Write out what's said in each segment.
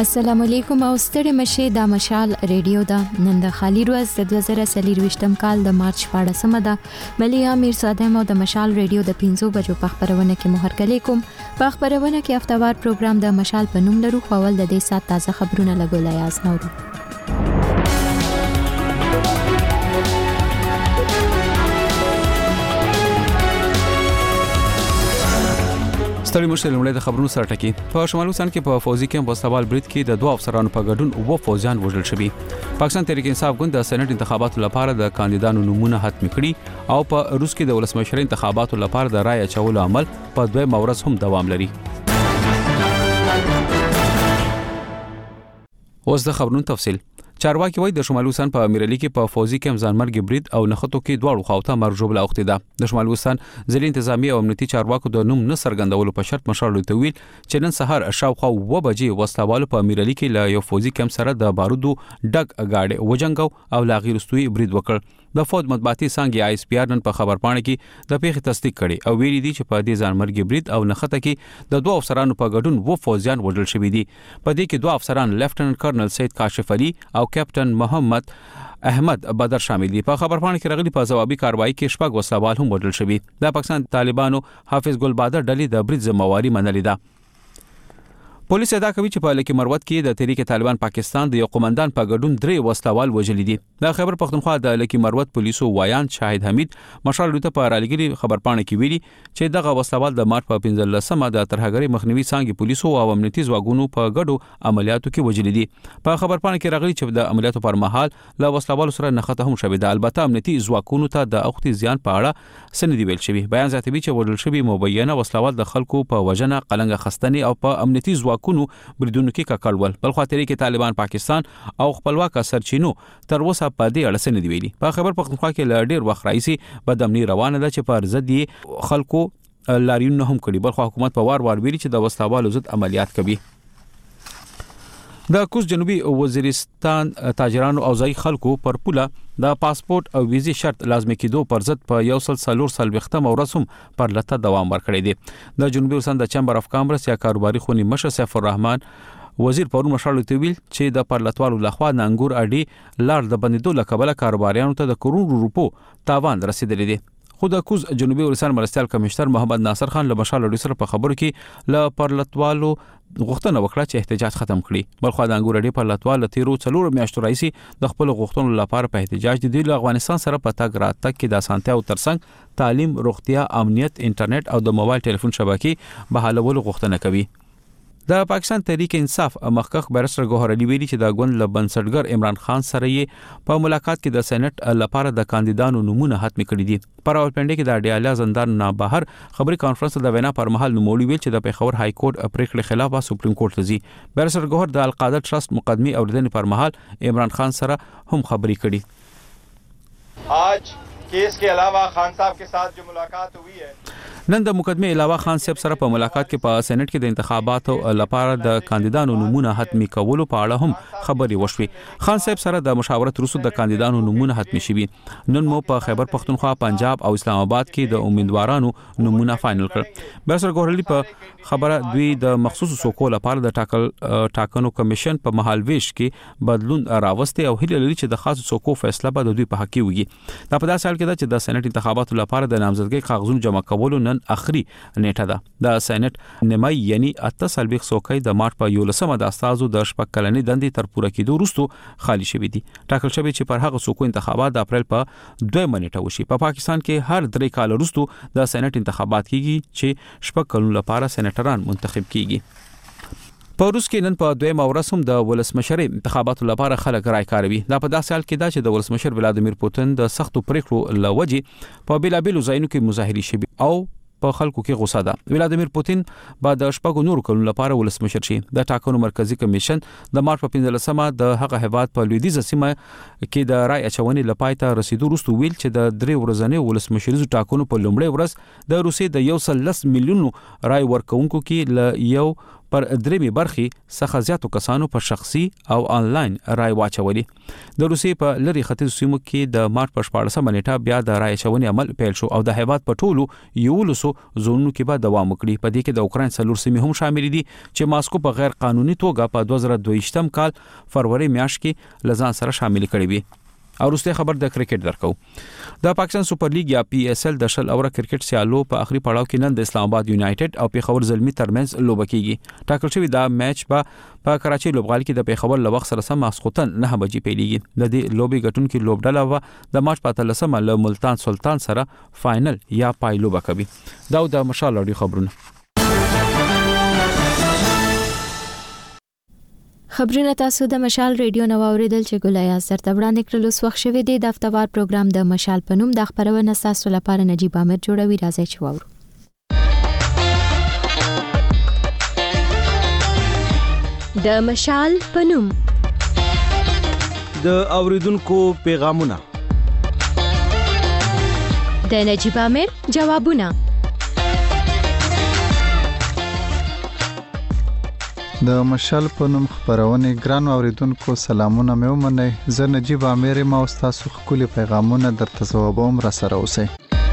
السلام علیکم او ستړي مشه د مشال ریډیو دا نن د خالی روز د 2023م کال د مارچ 14مه ده ملي امیر صادم او د مشال ریډیو د 5 بجو په خبرونه کې مهرکلی کوم په خبرونه کې هفتوار پروګرام د مشال په نوم لرو خپل د دې سات تازه خبرونه لګولای یاز نورو ستړي مشه لمړی د خبرونو سره ټکی په شمالي وسان کې په فوزي کیمپ وسوال برید کې د دوه افسرانو په ګډون او فوجیان وژل شوي پاکستان تحریک انصاف ګوند د سېنات انتخاباتو لپاره د کاندیدانو نومونه حتمی کړي او په روس کې د ولسمشر انتخاباتو لپاره د رای اچولو عمل په دوه مورز هم دوام لري اوس د خبرونو تفصیل چارواکي وایي د شمالي وسان په امیرعلي کې په فوزي کیمپ ځانمرګ برید او نخښتو کې دواړو خواته مرجو بل اوخته ده د شمالي وسان ځلې انتظامی او امنیتي چارواکو د نوم نه څرګندولو په شرط مشرلو ته ویل چې نن سهار شاوخوا 2 بجې وسلوال په امیرعلي کې له یو فوزي کیمپ سره د بارودو ډک اگاډي وجنګو او لاغیر استوي برید وکړ د فوج مطبوعاتي څنګه آی اس پی آر نن په خبر پاڼه کې د پیښې تصدیق کړي او ویلي دي چې په دې ځانمرګ برید او نخښته کې د دوه افسرانو په ګډون وو فوجیان وژل شوي دي په دې کې دوه افسران لیفټننټ کرنل سید کاشف علي او کیپټن محمد احمد بدر شامل دي په خبر پاڼه کې راغلي په ځوابي کاروایی کې شپږ وسلوال هم وژل شوي د پاکستان طالبانو حافظ ګل بادر ډلې د برید ذمہواری منلې ده پولیس ادعا کوي چې په لکی مروت کې د تحریک طالبان پاکستان د یو قومندان په ګډون 3 وسلوال وژلي دي د خیبر پختونخوا د لکی مروت پولیسو وایان شاهد حمید مشال لوته په رالیګری خبر پاڼه کې ویلي چې دغه وسلوال د مارچ په 15مه د ترهګری مخنیوي څنګه پولیسو او امنیتي ځواکونو په ګډو عملیاتو کې وژلي دي په خبر پاڼه کې راغلي چې د عملیاتو پر مهال له وسلوال سره نخښته هم شوې ده البته امنیتي ځواکونو ته د اوختي زیان په اړه سندې ویل شوی بیان زیاتوي چې وژل شوی مبینه وسلوال د خلکو په وجنه قلنګ خستنی او په امنیتي ځواکونو بریدونو کې ککړول بل خو تحریک طالبان پاکستان او خپلواک سرچینو تر اوسه په دې اړه سند ویلي په خبر پختونخوا کې لړ وخت راځي بدامنی روانه ده چې پر ضد خلکو لاریون هم کړي بل خو حکومت په وار ویلي چې د وسلوالو ضد عملیات کوي د کوز جنوبي وزیرستان تاجرانو او ځای خلکو پر پوله د پاسپورت او ویزې شرط لازمي کېدو پر ضد په یو سل وختم او رسوم پر لته دوام ورکړی دی د جنوبي وزیرستان د چمبر اف کامرس یا کاروباري خونی مشر سیف الرحمن وزیر پرون مشرلو ته ویل چې د پرلطوالو لخوا ننګور اډي لار د بندیدو لکبله کاروباریانو ته د کروڑو روپو تاوان رسیدلی دی خو د کوز جنوبي وزیرستان مرستيال کمشنر محمد ناصر خان له مشال لوی سره په خبرو کې له پرلطوالو غوښتنه وکړه چې احتجاج ختم کړي بلخو د انګور اډي پرلطوال تیرو 4 میاشتو راځي د خپل غوښتنو لپاره په احتجاج دي د افغانستان سره په تګ راتګ کې د اسانتیا او ترڅنګ تعلیم روغتیا امنیت انټرنیټ او د موبایل ټلیفون شبکې بحالولو غوښتنه کوي د پاکستان تحریک انصاف مخکخ بیرسټر ګوهر علي ویلي چې د ګوند له بنسټګر عمران خان سره یې په ملاقات کې د سېنات لپاره د کاندیدانو نمونه حتمی کړی دي پر راولپنډي کې د ډیالا زندان نه بهر خبري کانفرنس د وینا پر مهال نوموړي ویل چې د پیښور های کورټ پریکړې خلاف سپریم کورټ ته ځي بیرسټر ګوهر د القاعده ټرست مقدمي اوریدنې پر مهال عمران خان سره هم خبري کړي आज केस के अलावा खान साहब के साथ जो मुलाकात हुई है نن د مقدمه علاوه خان صاحب سره په ملاقات کې په سېنات کې د انتخاباتو لپاره د کاندیدانو نمونه حتمی کولو په اړه هم خبري وشوي خان صاحب سره د مشاورت وروسته د کاندیدانو نمونه حتمی شوي نن مو په خیبر پختونخوا پنجاب او اسلام آباد کې د امیدوارانو نمونه فائنل کړ بیرسټر ګوهرلی په خبره دوی د مخصوص څوکو لپاره د ټاکنو کمیشن په مهال ویش کې بدلون راوستي او هیله لري چې د خاص څوکو فیصله به د دوی په حق کې وي دا په داسې حال کې ده چې د سېنات انتخاباتو لپاره د نامزدګۍ کاغذونو جمع کولو نن اخري نیټه ده د سېنات نیمای یعنی 8 څوکۍ د مارچ په 11مه د استازو د شپږ کلنې دندې تر پوره کېدو وروسته خالی شوې دي ټاکل شوی چې پر هغه څوکو انتخابات د اپریل په 2 نیټه وشي په پاکستان کې هر 3 کال وروسته د سېنات انتخابات کیږي چې شپږ کلونو لپاره سېناتران منتخب کیږي په روس کې نن په 2 ورځ د ولسمشر انتخاباتو لپاره خلک رائے کاروي دا په داسې حال کې ده چې د ولسمشر ولادیمیر پوتین د سختو پریکړو لوجې په بیلابیلو ځایونو کې مظاهرې شوي او په خلکو کې غوسه ده ولادیمیر پوتین بعد د شپږ نور کلونو لپاره ولسمشر شي د ټاکنو مرکزی کمیشن د مارچ په 15مه د هغه هیواد په لویدیځه سیمه کې د رای اچونې لپاره ته رسیدو وروسته ویل چې د 3 ورځې ولسمشریزو ټاکنو په لومړۍ ورځ د روسي د 110 میلیون رای ورکونکو کې ل پر درېمې برخې څخه زیاتو کسانو په شخصي او انلاین رای واچولي. د روسیې په لری ختیځ سیمو کې د مارچ په 14 نیټه بیا د رای اچونې عمل پیل شو او د هیواد په ټولو 11 زونونو کې به دوام وکړي. په دې کې د اوکرين څلور سیمې هم شامل دي چې ماسکو په غیر قانوني توګه په 2022 کال فروری میاشت کې لزان سره شامل کړي وي. او وروسته خبر د کرکټ درکو. د پاکستان سپر لیګ یا پی اس ال د شل اوره کرکټ سیالو په اخري پړاو کې نن د اسلام آباد یونایټډ او پیښور زلمی ترمنځ لوبه کیږي. ټاکل شوی دا میچ په کراچي لوبغالي کې د پیښور له وخت سره سم ماسختن 9 بجې پیلېږي. د دې لوبي ګټونکو لوبډله و د مارچ په 13 له ملتان سلطان سره فائنل یا پایلوبه کوي. دا د مشال اړي خبرونه. خبرونه تاسو د مشال ریډیو نو اوریدل چې ګولیا سره وړاندې کړل. اوس وخت شوه دی د هفتوار پروګرام د مشال پنوم د خبرونه تاسو لپاره نجيب عامر جوړوي. راځي چې وورو. د مشال پنوم د اوریدونکو پیغامونه، د نجيب عامر جوابونه. د مشال په نوم خبرونه ګران اوریدونکو سلامونه مې ومنئ. زه نجيب عامر ما او تاسو خپل پیغامونه درته ځوابوم را سره اوسئ.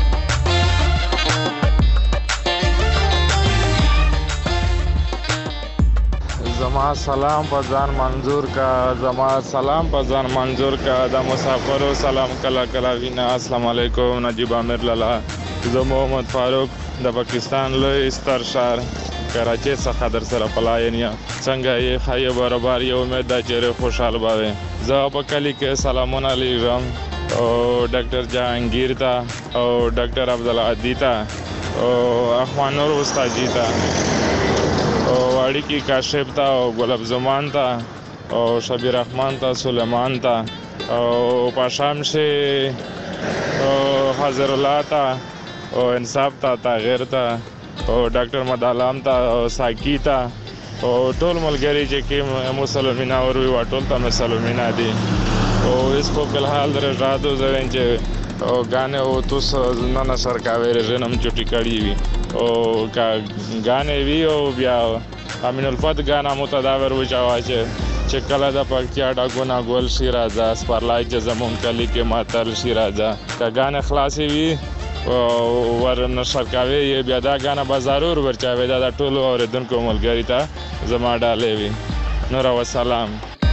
زما سلام په ځان منظور کا، زما سلام په ځان منظور کا، د مسافرو سلام کلا کلا وینا. السلام علیکم نجيب عامر لالا. زه محمد فاروق د پاکستان لوی ستر شهر کراچي څخه در سره پلاین یا څنګه یې خایو برابر یو امید د چیرې خوشاله باوي. زه په کلی کې سلامونه لیږم او ډاکټر جهانگیر ته او ډاکټر عبدالعادی ته او اخوان نور استاد جی ته او اړیکی کاشف ته او ګلاب زمان ته او شبیر رحمان ته سلیمان ته او پاشام شه او حضر الله ته او انصاف ته تغیر ته او ډاکټر مدالام ته او ساکی ته او ټول ملګری چې کې مسلمانان او وی ټول ته مسلمانان دي او اس کو فلحال رضادو زرین چې او غانه او توس نن سرکاوي رژنم چټی کړی وي او کا غانه وی او بیا امین الفت غانا متداور و چې کله د پکتیا ډاګونا ګول شي راځه سپارلای چې زمون کلی کې ماتل شي راځه کا غانه خلاصي وی ورن سرکاوي بیا دا غانا بازارور ورچاوي دا ټولو اوریدونکو ملګری ته زما ډالې وي. نور و سلام.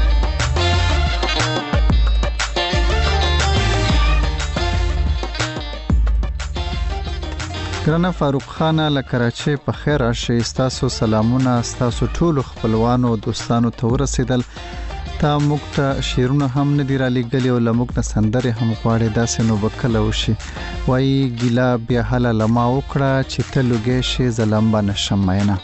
ګرانه فاروق خان له کراچي په خیر راشي. تاسو سلامونه تاسو ټول خپلوانو او دوستانو ته ورسېدل. تا موږ ته شیرونه هم نه دی را لګلې او لموږ نه سندره هم غواړي. داسې نو وکړه وشي وای ګیلا بیا حاله لما وکړه چې ته لګې شي زلم باندې شمعینه.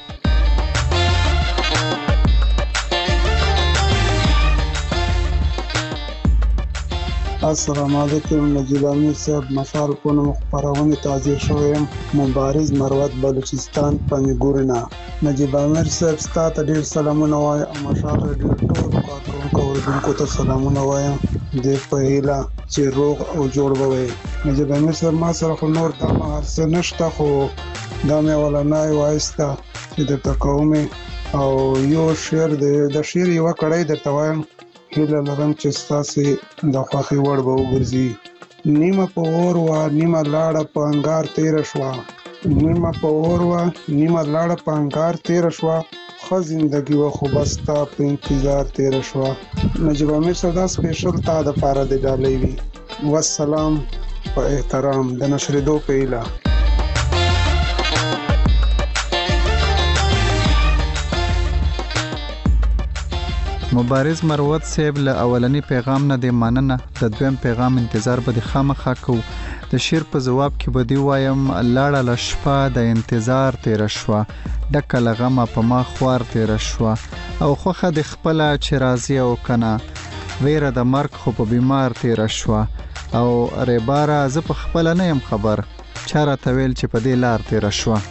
السلام علیکم نجیب عامر صاحب. مشال په نوم خبرونه تازه شوم. مبارز مروت بلوچستان پنګورنا. نجیب عامر صاحب ستاسو ډیر سلامونه وایم. مشال ډیر ټول کارونکو ته سلامونه وایم. د پهلا چې روغ او جوړ ووي. نجیب عامر صاحب ما سره خو نور د مارس نشته خو دا مې ولنای وایستا چې د تکومه او یو شعر د شعر یو کړای درته وایم. هله لرم چې تاسو د خوخي وړ به وګرځي. نیمه په اور وا نیمه لاړه په انګار تیر شوا. نیمه په اور وا نیمه لاړه په انګار تیر شوا. خو زندگی و خو بستا په انتظار تیر شوا. نجیب عامر صدا سپیشل تا د پاره د ډالې وی. والسلام په احترام د نشر دو پیلا. مبارز مروت صاحب له اولنی پیغام نه د مننه د دویم پیغام انتظار به د خامخا کو. د شیر په جواب کې به دی وایم لاړه لشپا د انتظار تیر شوا. ډکه لغمه په ما خوار تیر شوا او خوخه د خپل چې راضی او کنه ویره د مرګ خو په بیمار تیر شوا او ریباره ز په خپل نه يم خبر چاره تویل چې په دې لار تیر شوا.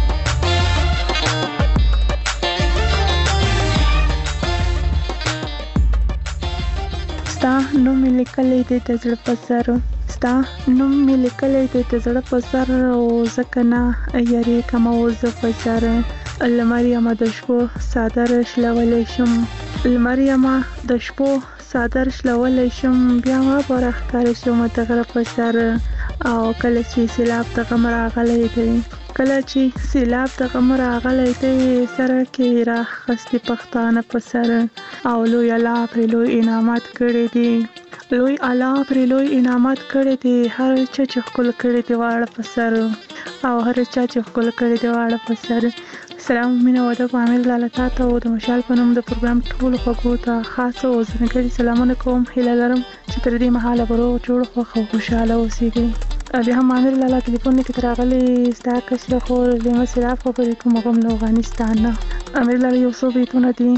ستا نوم لیکلې د تزړه پسر. ستا نوم لیکلې د تزړه پسر او ځکه نه یاري کوم او ز پسر. لمریمه د شپو څادر شلولی شم، لمریمه د شپو څادر شلولی شم، بیا ما به راښکاره شم د غره په سر. او کله چې سیلاب د غم راغلی دی، کله چې سیلاب د غم راغلی دی، سره کې راخستې پښتانه په سر. او لوی الله پرې لوی انعامات کړي دي، لوی الله پرې لوی انعامات کړي دي، هر چا چې ښکل کړي دي واړه په سر، او هر چا چې ښکل کړي دي واړه په سر. سلام مینه و ادب عامر لاله تاته او د مشال په نوم د پروګرام ټولو خوږو ته خاص او ځانګړي سلامونه کوم. هیله لرم چې تر دې مهاله به روغ جوړ خوښ او خوشحاله اوسېږئ. بیا هم عامر لاله ټلیفون کې تر راغلی ستا کشره خور لیمه سیراب خبرې کوم، هغه هم له افغانستان نه. عامر لاله یو څو بیتونه دي،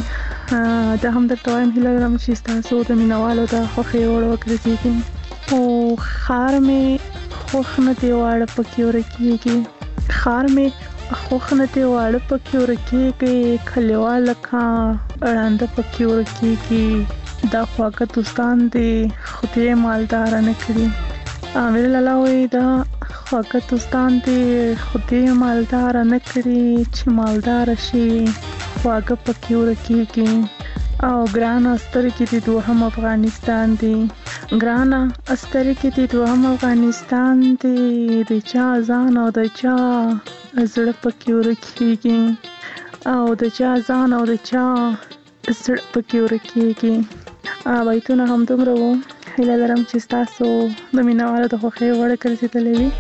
دا هم درته وایم هیله لرم چې ستاسو د مینوالو د خوښې وړ وګرځېږي. او خار مې خوښ نه دی واړه پکې ورکېږي، خار مې خوښ نه دی واړه پکې ورکېږي، کلیوال لکه ړانده پکې ورکېږي، دا خواږه دوستان دي خدای مالداره نه کړي. عامر لاله وایي دا خواږه دوستان دي خدای مالداره نه کړي، چې مالداره شي خواږه پکې ورکېږي. او ګرانه سترګې دي دوهم افغانستان دی، ګرانه سترګې دي دوهم افغانستان دی، د چا ځان او د چا زړه پکې ورکېږي، او د چا ځان او د چا زړه پکې ورکېږي. بیتونه همدومره وو، هیله لرم چې ستاسو د مینوالو د خوښې وړ ګرځېدلی وي.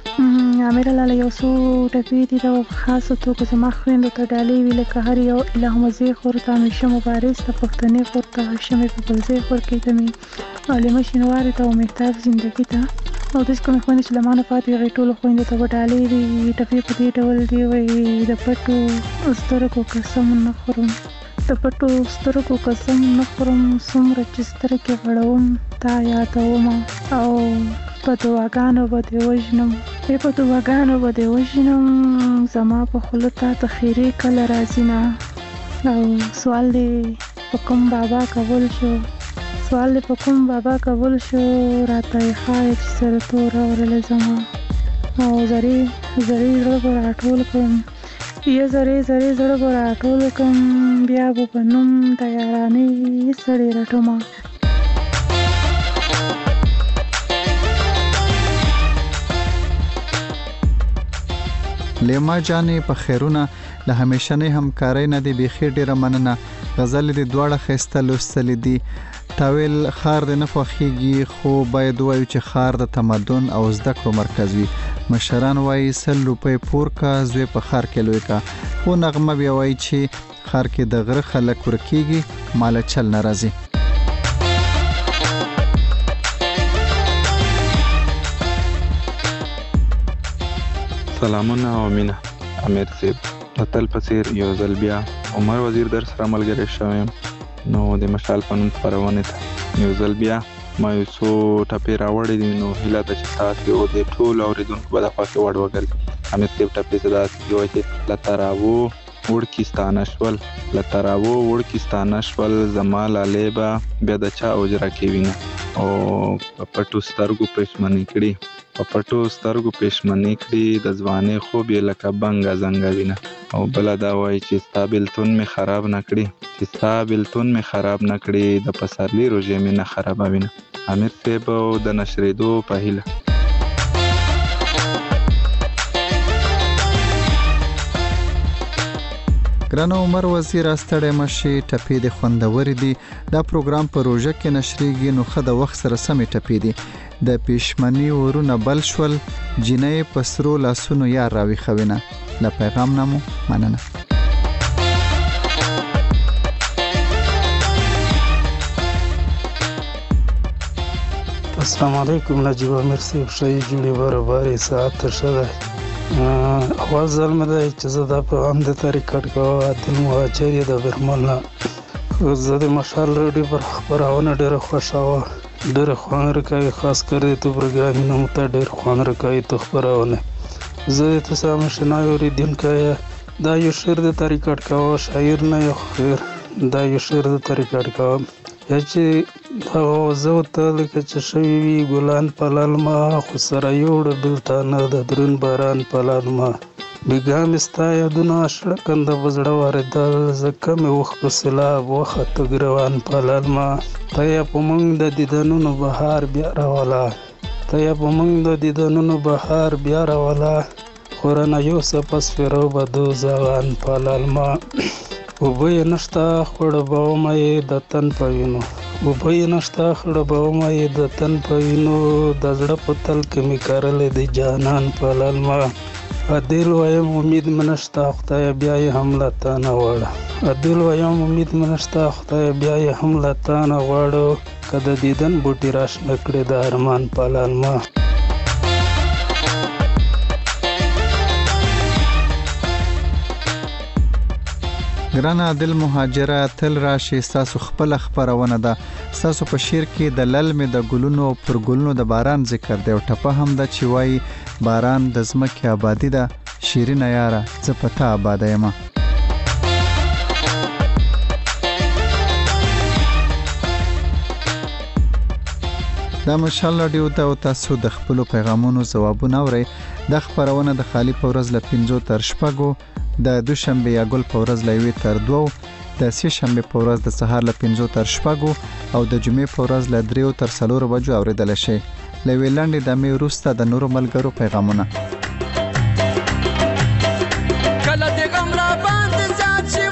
عامر لاله یو څو ټپې دي د خاصو توګه زما خویندو ته ډالۍ وي، لکه هر یو الهمزی خور ته، همیشه مبارز ته، پښتنې خور ته، هاشمې په بلزی خور کې ته مې، عالمه شینواري ته او مهتاب زندګي ته، او داسې کومې خویندې چې له ما نه پاتې هغې ټولو خویندو ته به ډالۍ وي. ټپې په دې ډول دي وایي: د پټو سترګو قسم نه خورم، د پټو سترګو قسم نه خورم، څومره چې سترګې غړوم تا یادومه، او په دعاګانو به دې وژنم، په دعاګانو به دې وژنم، زما په خوله تا ته خیرې کله راځي نه. او سوال دې په کوم بابا قبول شو، سوال دې په کوم بابا قبول شو، راته یې ښایي چې سره توره ورله زما، او زرې زرې زړه به راټول کړم، یا زرې زرې زړه به راټول کړم، بیا به په نوم د یارانې سړې رټمه. لیما جانې په خیرونه له همیشنۍ همکارۍ نه دې بیخي ډېره مننه. غزل دې دواړه ښایسته لوستلې دي. تاویل خار دې نه خوښېږي، خو باید ووایو چې خار د تمدن او زده کړو مرکز وي. مشران وایي 100 روپۍ پور کا زوی په خار کې لوی کا، خو نغمه بیا وایي چې خار کې د غره خلک ورکېږي ماله چل نه راځي. سلامونه او مینه. امیر صاحب د تل په څیر یو ځل بیا عمر وزیر در سره ملګری شوم، نو د مشال په نوم خپرونې ته یو ځل بیا ما یو څو ټپې راوړې دي، نو هیله ده چې تاسو او د ټولو اورېدونکو به د خوښې وړ وګرځي. امیر صاحب ټپې څه داسې دي وایي چې له تراوو وړکستانه شول، له تراوو وړکستانه شول، زما لالې به بیا د چا اوجره کې وینه، او په پټو سترګو پښمنې کړي، په پټو سترګو پښمنې کړي، د ځوانۍ خوب یې لکه بنګه زنګه وینه. او بله دا وایي چې ستا بېلتون مې خراب نه کړي، چې ستا بېلتون مې خراب نه کړي، د پسرلي روژې مې نه خرابوینه. امیر صاحب د نشرېدو په هیله. ګرانه عمر وزیر ستړی مشي، ټپې د خوندورې دي. دا پروګرام په روژه کې نشریږي، نو ښه د وخت سره سمې ټپې دي. د پېشمني ورونه بل شول، جینۍ په سرو لاسونو یار راویښوینه. له پیغام نه مو مننه. السلام علیکم نجیب امیر صاحب، ښه جوړې برابرې ساعت ته ښه دی. اول ځل مې دی چې زه دا پیغام درته ریکارډ کوم. عادل مهاجر یې د برمل نه. زه د مشال راډیو پر خپرونه ډېره خوښوم، ډېره خوند راکوي، خاص کر د تو پروګرامونه مو ته ډېر خوند راکوي تو خپرونه. زه د تاسو آشنای اوریدونکی دا یو شعر درته ریکارډ کوم، شاعر نه یو خیر، دا یو شعر درته ریکارډ کوم. یا چې هغه زه ورته لکه چې شوي وي ګلان په للمه، خو سره یوړه بېلتانه د درون باران په للمه. بیګا مې ستا یادونه شړکنده په زړه واردل ځکه مې وخت په سیلاب وخته ګروان په للمه ته یې په موږ د دیدنونو بهار بیا راوله ته یې په موږ د دیدنونو بهار بیا راوله خورنه یوسف اسفرو بدو زغان په للمه اوبه یې نشته خړبومه یې د تن په وینو اوبه یې نشته خړبومه یې د تن په وینو د زړه په تل کې مې کرلې د جانان په للمه عدل وایم امید منشتا خدای بیا یې هم لته نه غواړه عدل وایم امید منشتا خدای بیا یې هم لته نه غواړه که د دیدن بوټي راشنه کړې د ارمان په للمه ګران عادل مهاجره تل راشي ستاسو خپل خبرونه ده ستاسو په شعر کې د للمې د ګلونو پر ګلونو د باران ذکر دی او ټپه هم ده چې وایي باران د ځمکې آبادي ده شیرینه یاره زه په تا آباده یم دا مشال رادیو ته او تاسو د خپل پیغامونو ځوابونه اورئ د خبرونه د خالی په ورځ ل 5 تر شپږو د دوشنبه یا ګل په ورځ ل 1 تر 2 د سه شنبه په ورځ د سهار ل 5 تر شپږو او د جمعې په ورځ ل 3 تر 4 بجو اوریدل شي ل ویلاندې د مې وروسته د نورو ملګرو پیغامونه کله د غم را باندې ځات شي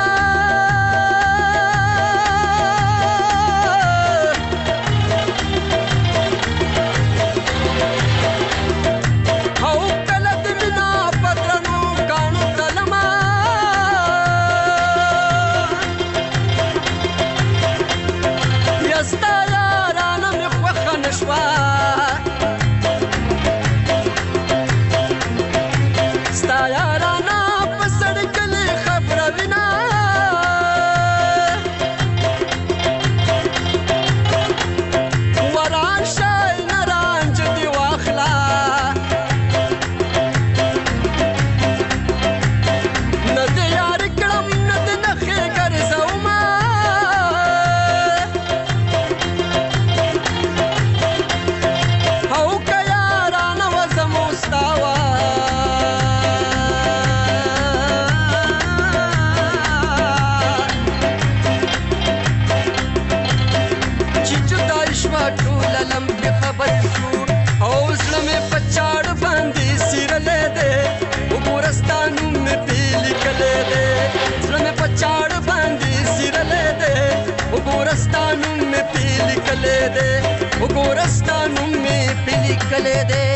ګورستانو مې پلی کله دې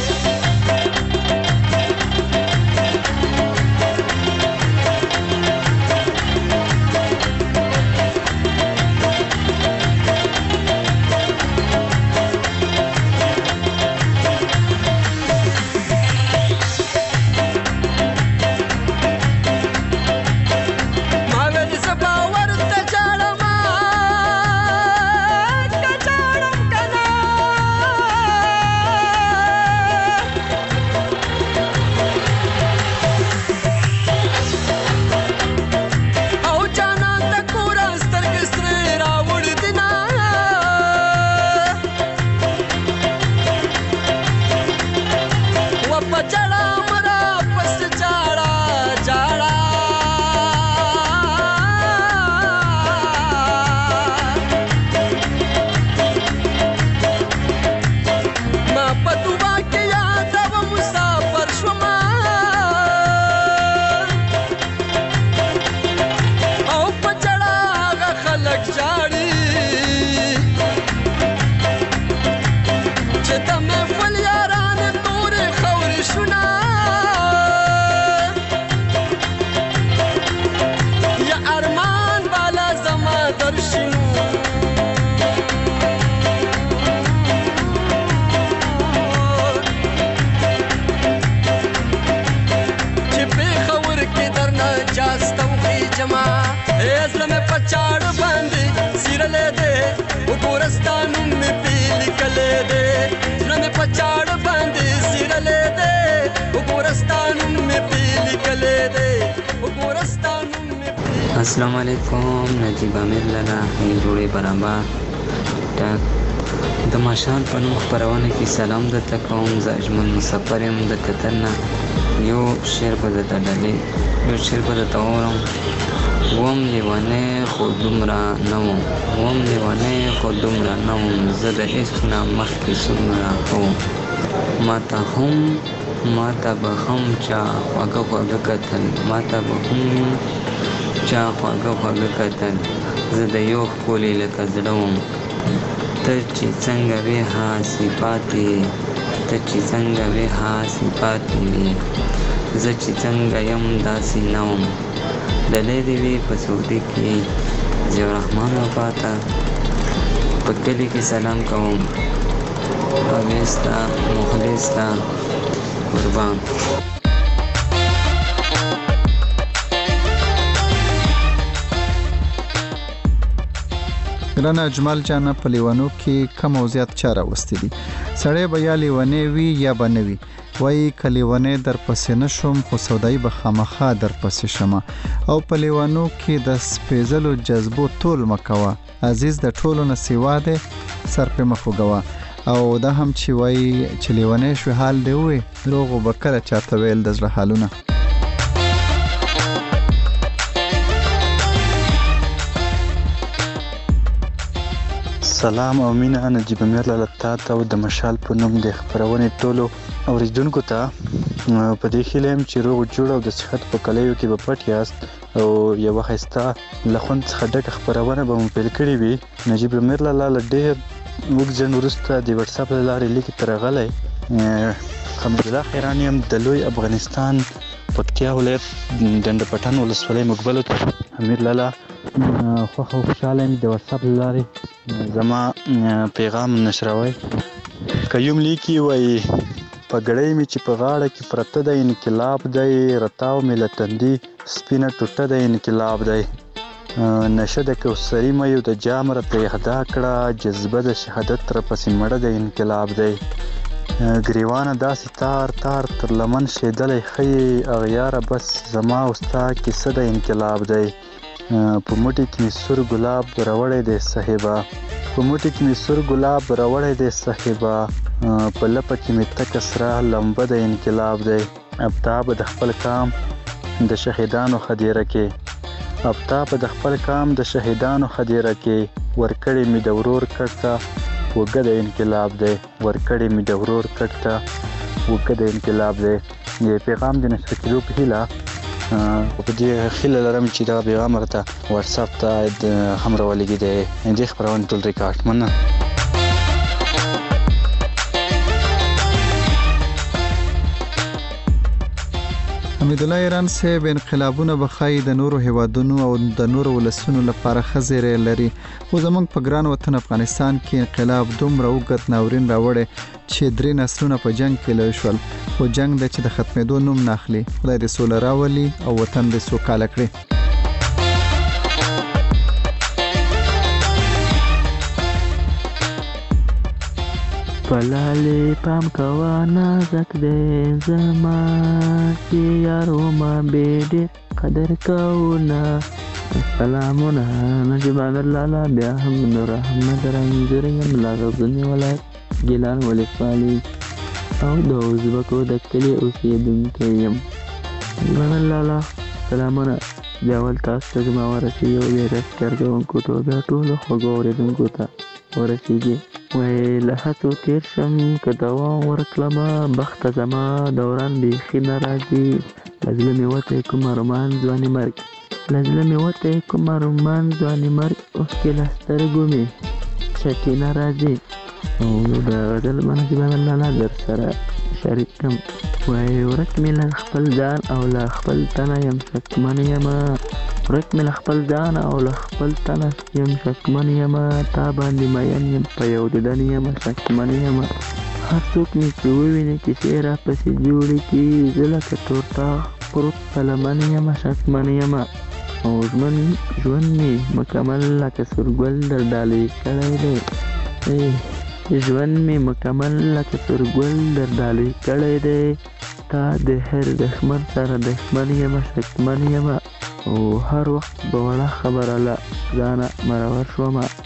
अस्सलाम वालेकुम नजीब आमिर लाला جوړې برابر د ماشال په نوم خبرونه کې سلام درته کوم زه اجمل مسافر یم د قطر نه یو شعر به درته ډالۍ یو شعر به درته ووایم. وم لیونی خو دومره نه وم وم لیونی خو دومره نه وم زه د عشق نه مخکې څومره ښه وم. ماته به هم چا خواږه خواږه کتل ماته به هم چا خواږه کتل زه د یو ښکلي لکه زړه وم. ته چې څنګه وې هاسې پاتې ته چې څنګه وې هاسې پاتې وې زه چې څنګه یم داسې نه وم. ډلې دې وې په سعودي کې ضیاء الرحمن وفاته په کلي کې سلام کوم اویستا مخلصتا قربان. ګرانه اجمل جانه په لیوانو کې کم او زیات چا راوستي دي. سړی به یا لیونی وي یا به نه وي. وایي که لیونی در پسې نه شم خو سودایي به خامخا در پسې شمه. او په لیوانو کې د سپېڅلو جذبو تول مه کوه. عزیز د ټولو نه سیوا دی سر پې مه خوږوه. او دا هم چې وایي چې لیونی شوې حال دی ووایي دروغ به کله چاته ویل د زړه حالونه. سلام او مینه نجیب امیر لاله تاته او د مشال په نوم د خبرونې ټولو اوریدونکو ته په دې هیله یم چې روغ جوړ او د صحت په کلیو کې به پټ یاست او یو ښایسته له خوند څخه ډکه خبرونه به مو پیل کړې وي. نجیب امیر لاله ډېر اوږد ځنډ وروسته د وټساپ له لارې لیکې ته راغلی. حمدالله خیران یم د لوی افغانستان پکتیا ولایت ډنډ پټان ولسوالۍ مقبلو ته امیر لاله خوښه او خوشحاله یم د وټساپ له لارې زما پیغام نشروي. قیوم لیکي وایي پګړۍ مې چې په غاړه کې پرته د انقلاب دی رتاو مې له تندي سپینه ټوټه د انقلاب دی. نشه د کوثري مې د جام راته اهدا کړه جذبه د شهادت راپسې مړه د انقلاب دی. ګریوانه داسې تار تار تر لمن شیدلی ښیي اغیاره بس زما او ستا کیسه د انقلاب دی. په موټي کې مې سور ګلاب راوړی دی صاحبه په موټي کې مې سور ګلاب راوړی دی صاحبه په لپه کې مې تکه سره لمبه د انقلاب دی. ابتاب د خپل کام د شهیدانو خدیره کې ابتاب د خپل کام د شهیدانو خدیره کې ورکړې مې د ورور کټ ته وګه د انقلاب دی ورکړې مې د ورور کټ ته وګه د انقلاب دی. د پیغام د نشر کېدو په هیله په دې هیله لرم چې دا پیغام راته واتساپ ته هم راولېږي د دې خپرونې ټول ریکارډ مننه. حمیدالله ایران صاحب انقلابونه به ښایي د نورو هیوادونو او د نورو ولسونو لپاره ښه زیری لري خو زموږ په ګران وطن افغانستان کې انقلاب دومره اوږد ناورین راوړی چې 3 نسلونه په جنګ کې لوی شول خو جنګ دی چې د ختمېدو نوم نه اخلي. خدای دې سوله راولي او وطن دې سوکاله کړي. پلالې پام کوه نازک دی زما چې یارو ما بیډې قدر کوونه. سلامونه نجیب امیر لاله بیا هم نور احمد رنځور یم له غزني ولایت ګیلان ولسوالۍ او د ازبکو د کلي اوسېدونکی یم. نجیب امیر لاله سلامونه بیا ول تاسو ته زما ورسېږي او بیا رسکر کوونکو ته بیا ټولو خوږو اورېدونکو ته ورسېږي. وایي له هڅو تېر شم که دوام ورکړمه بخته زما دوران بیخي نه راځي. له زړه مې وتی کوم ارمان ځواني مرګ له زړه مې وتی کوم ارمان ځواني مرګ اوښکې له سترګو مې چټې نه راځي. او د غزل نجیب امیر لاله در سره شریک کړم. وایي ورک مې له خپل ځان او له خپل تنه یم شکمن یمه ورک مې له خپل ځان او له خپل تنه یم شکمن یمه تا باندې مین یم په یو دیدن یمه شکمن یمه. هر څوک مې چې وویني کیسې راپسې جوړې کړي زه لکه تورتاغ پروت په لمن یمه شکمن یمه. او ژوند مې مکمل لکه سورګل در ډالۍ کړی دی. ژوند مې مکمل لکه سورګل در ډالۍ کړی دی. تا د هر دښمن سره دښمن یمه شکمن یمه. او هر وخت به وړه خبره له ځانه مرور شومه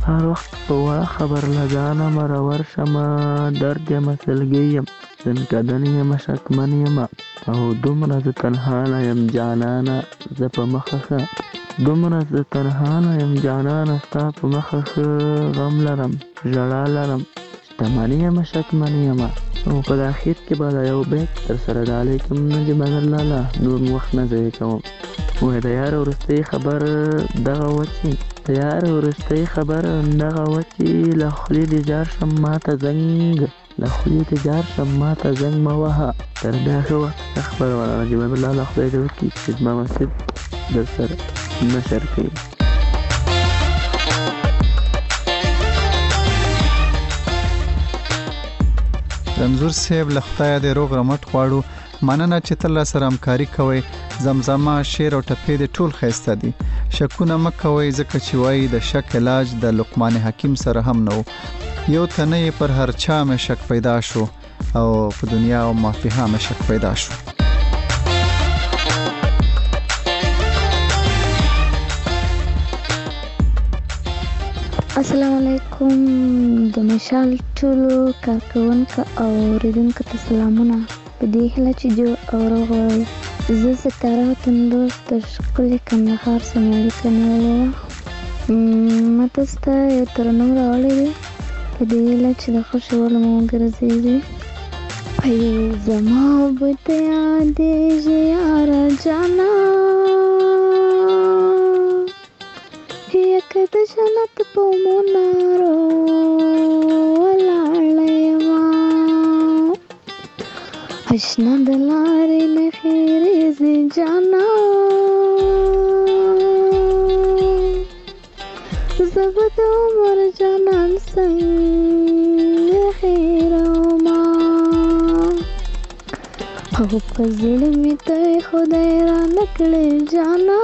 هر وخت په وړه خبر لګانه مرور شمه درد یم سلګی یم زنکدن یم شکمن یم او دومره زه تنها نه یم جانانه زه په مخه ښه دومره زه تنها نه یم جانانه ستا په مخه ښه غم لرم ژړا لرم شتمن یم شکمن یم او په اخر کې به دا یو بیت در سره ډالۍ کوم نجیب امیر لالا نور وخت نه ضایع کوم وایي د یار وروستی خبر دغه وه چې د یار وروستی خبر دغه وه چې له خولې دې جار شم ماته زنګ له خولې دې جار شم ماته زنګ مه وهه تر بیا ښه وخت ښه خبره وه نجیب امیر لالا خدای دې وکړي چې زما مسجد در سره نشر کوي. رمزور صاحب له خدایه دې روغ رمټ غواړو مننه چې تل سره همکاري کوئ زمزمه شعر او ټپې دې ټول ښایسته دي شکونه مه کوئ ځکه چې وایي د شک علاج د لقمان حکیم سره هم نه و یو تنه یې پر هر چا مې شک پیدا شو او په دنیا او مافیها مې شک پیدا شو. السلام علیکم د مشال ټولو کارکوونکو او اوریدونکو ته سلامونه په دې هیله چې جو او روغ وئ. زه ستاره تندوس د ښکلي کندهار څخه اړیکه نیولې ده. ما تاسو ته یو ترنم راوړی دی په دې هیله چې د خوښې وړ مو وګرځېږي. زما به ته یادېږي یاره جانا که د جنت په منارو ولاړه یمه اشنا د لارې نښې ریزې جانا زه به د عمر جانان څنګه هېرومه او په زړه مې ته خدای رانه کړې جانا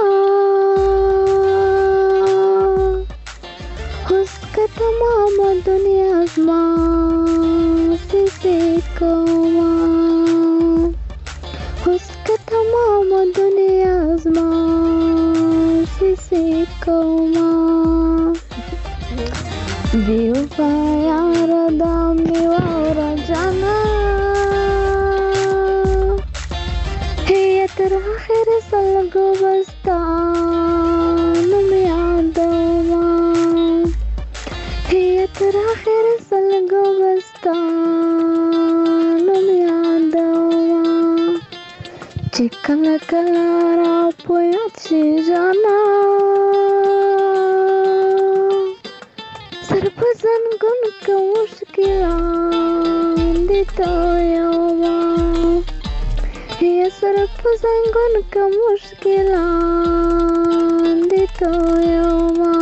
که تمام دنیا زما سیسې کومه اوس که تمام دنیا زما سیسې کومه بیوفا یاره دا مې واوره جانا هی تر آخره سلګو به ستا نوم یادومه تر آخر سلګو بستا نوم یادومه چې کله کله را په یاد شي جانا سر په زنګون که مشکلان دې تویومه یا سر په زنګون که مشکلان دې تویومه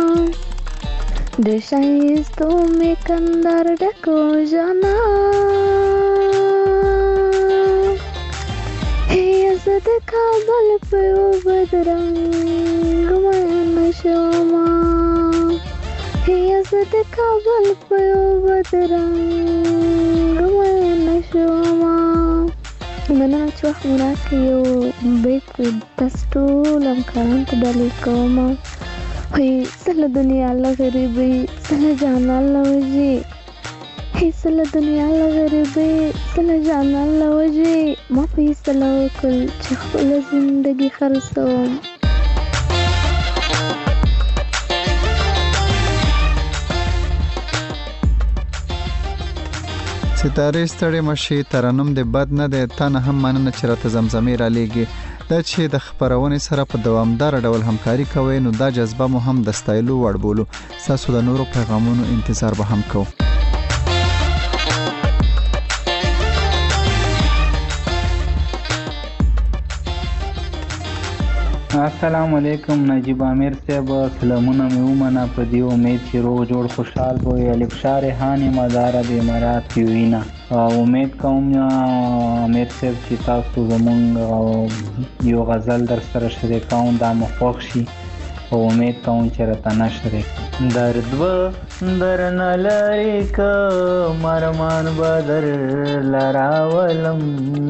د ښایستو مې کندر ډکو جانا زه د کابل په یو بدرنګ میینه شومه زه د کابل په یو بدرنګ میینه شومه. مننه چې وخت مو راکړی یو بیت تاسو ټول همکارانو ته ډالۍ کومه. سله دنیا له غریبۍ سله جانان له وجې سله دنیا له غریبۍ سله جانان له وجې ما فیصله وکړل چې خپله زندګي خرڅوم. ستاره ستړې مشي ترنم د بد نه دی تا نه هم مننه چې راته زمزمې را لیږي دا چې د خپرونې سره په دوامدار ډول همکاري کوي نو دا جذبه مو هم د ستایلو وړ بولو. ستاسو د نورو پیغامونو انتظار به هم کوو. السلام علیکم نجیب امیر صاحب سلامونه مې ومنه په دې امید چې روغ جوړ خوشحال به وي. الف شاه ریحانې مداره د امارات کې وینه امید کوم امیر صاحب چې تاسو زمونږ یو غزل در سره شریکوم دا مو خوښ شي او امید کوم چې راته نشر کړي. درد به درنه لرې که مرمان به درله راولم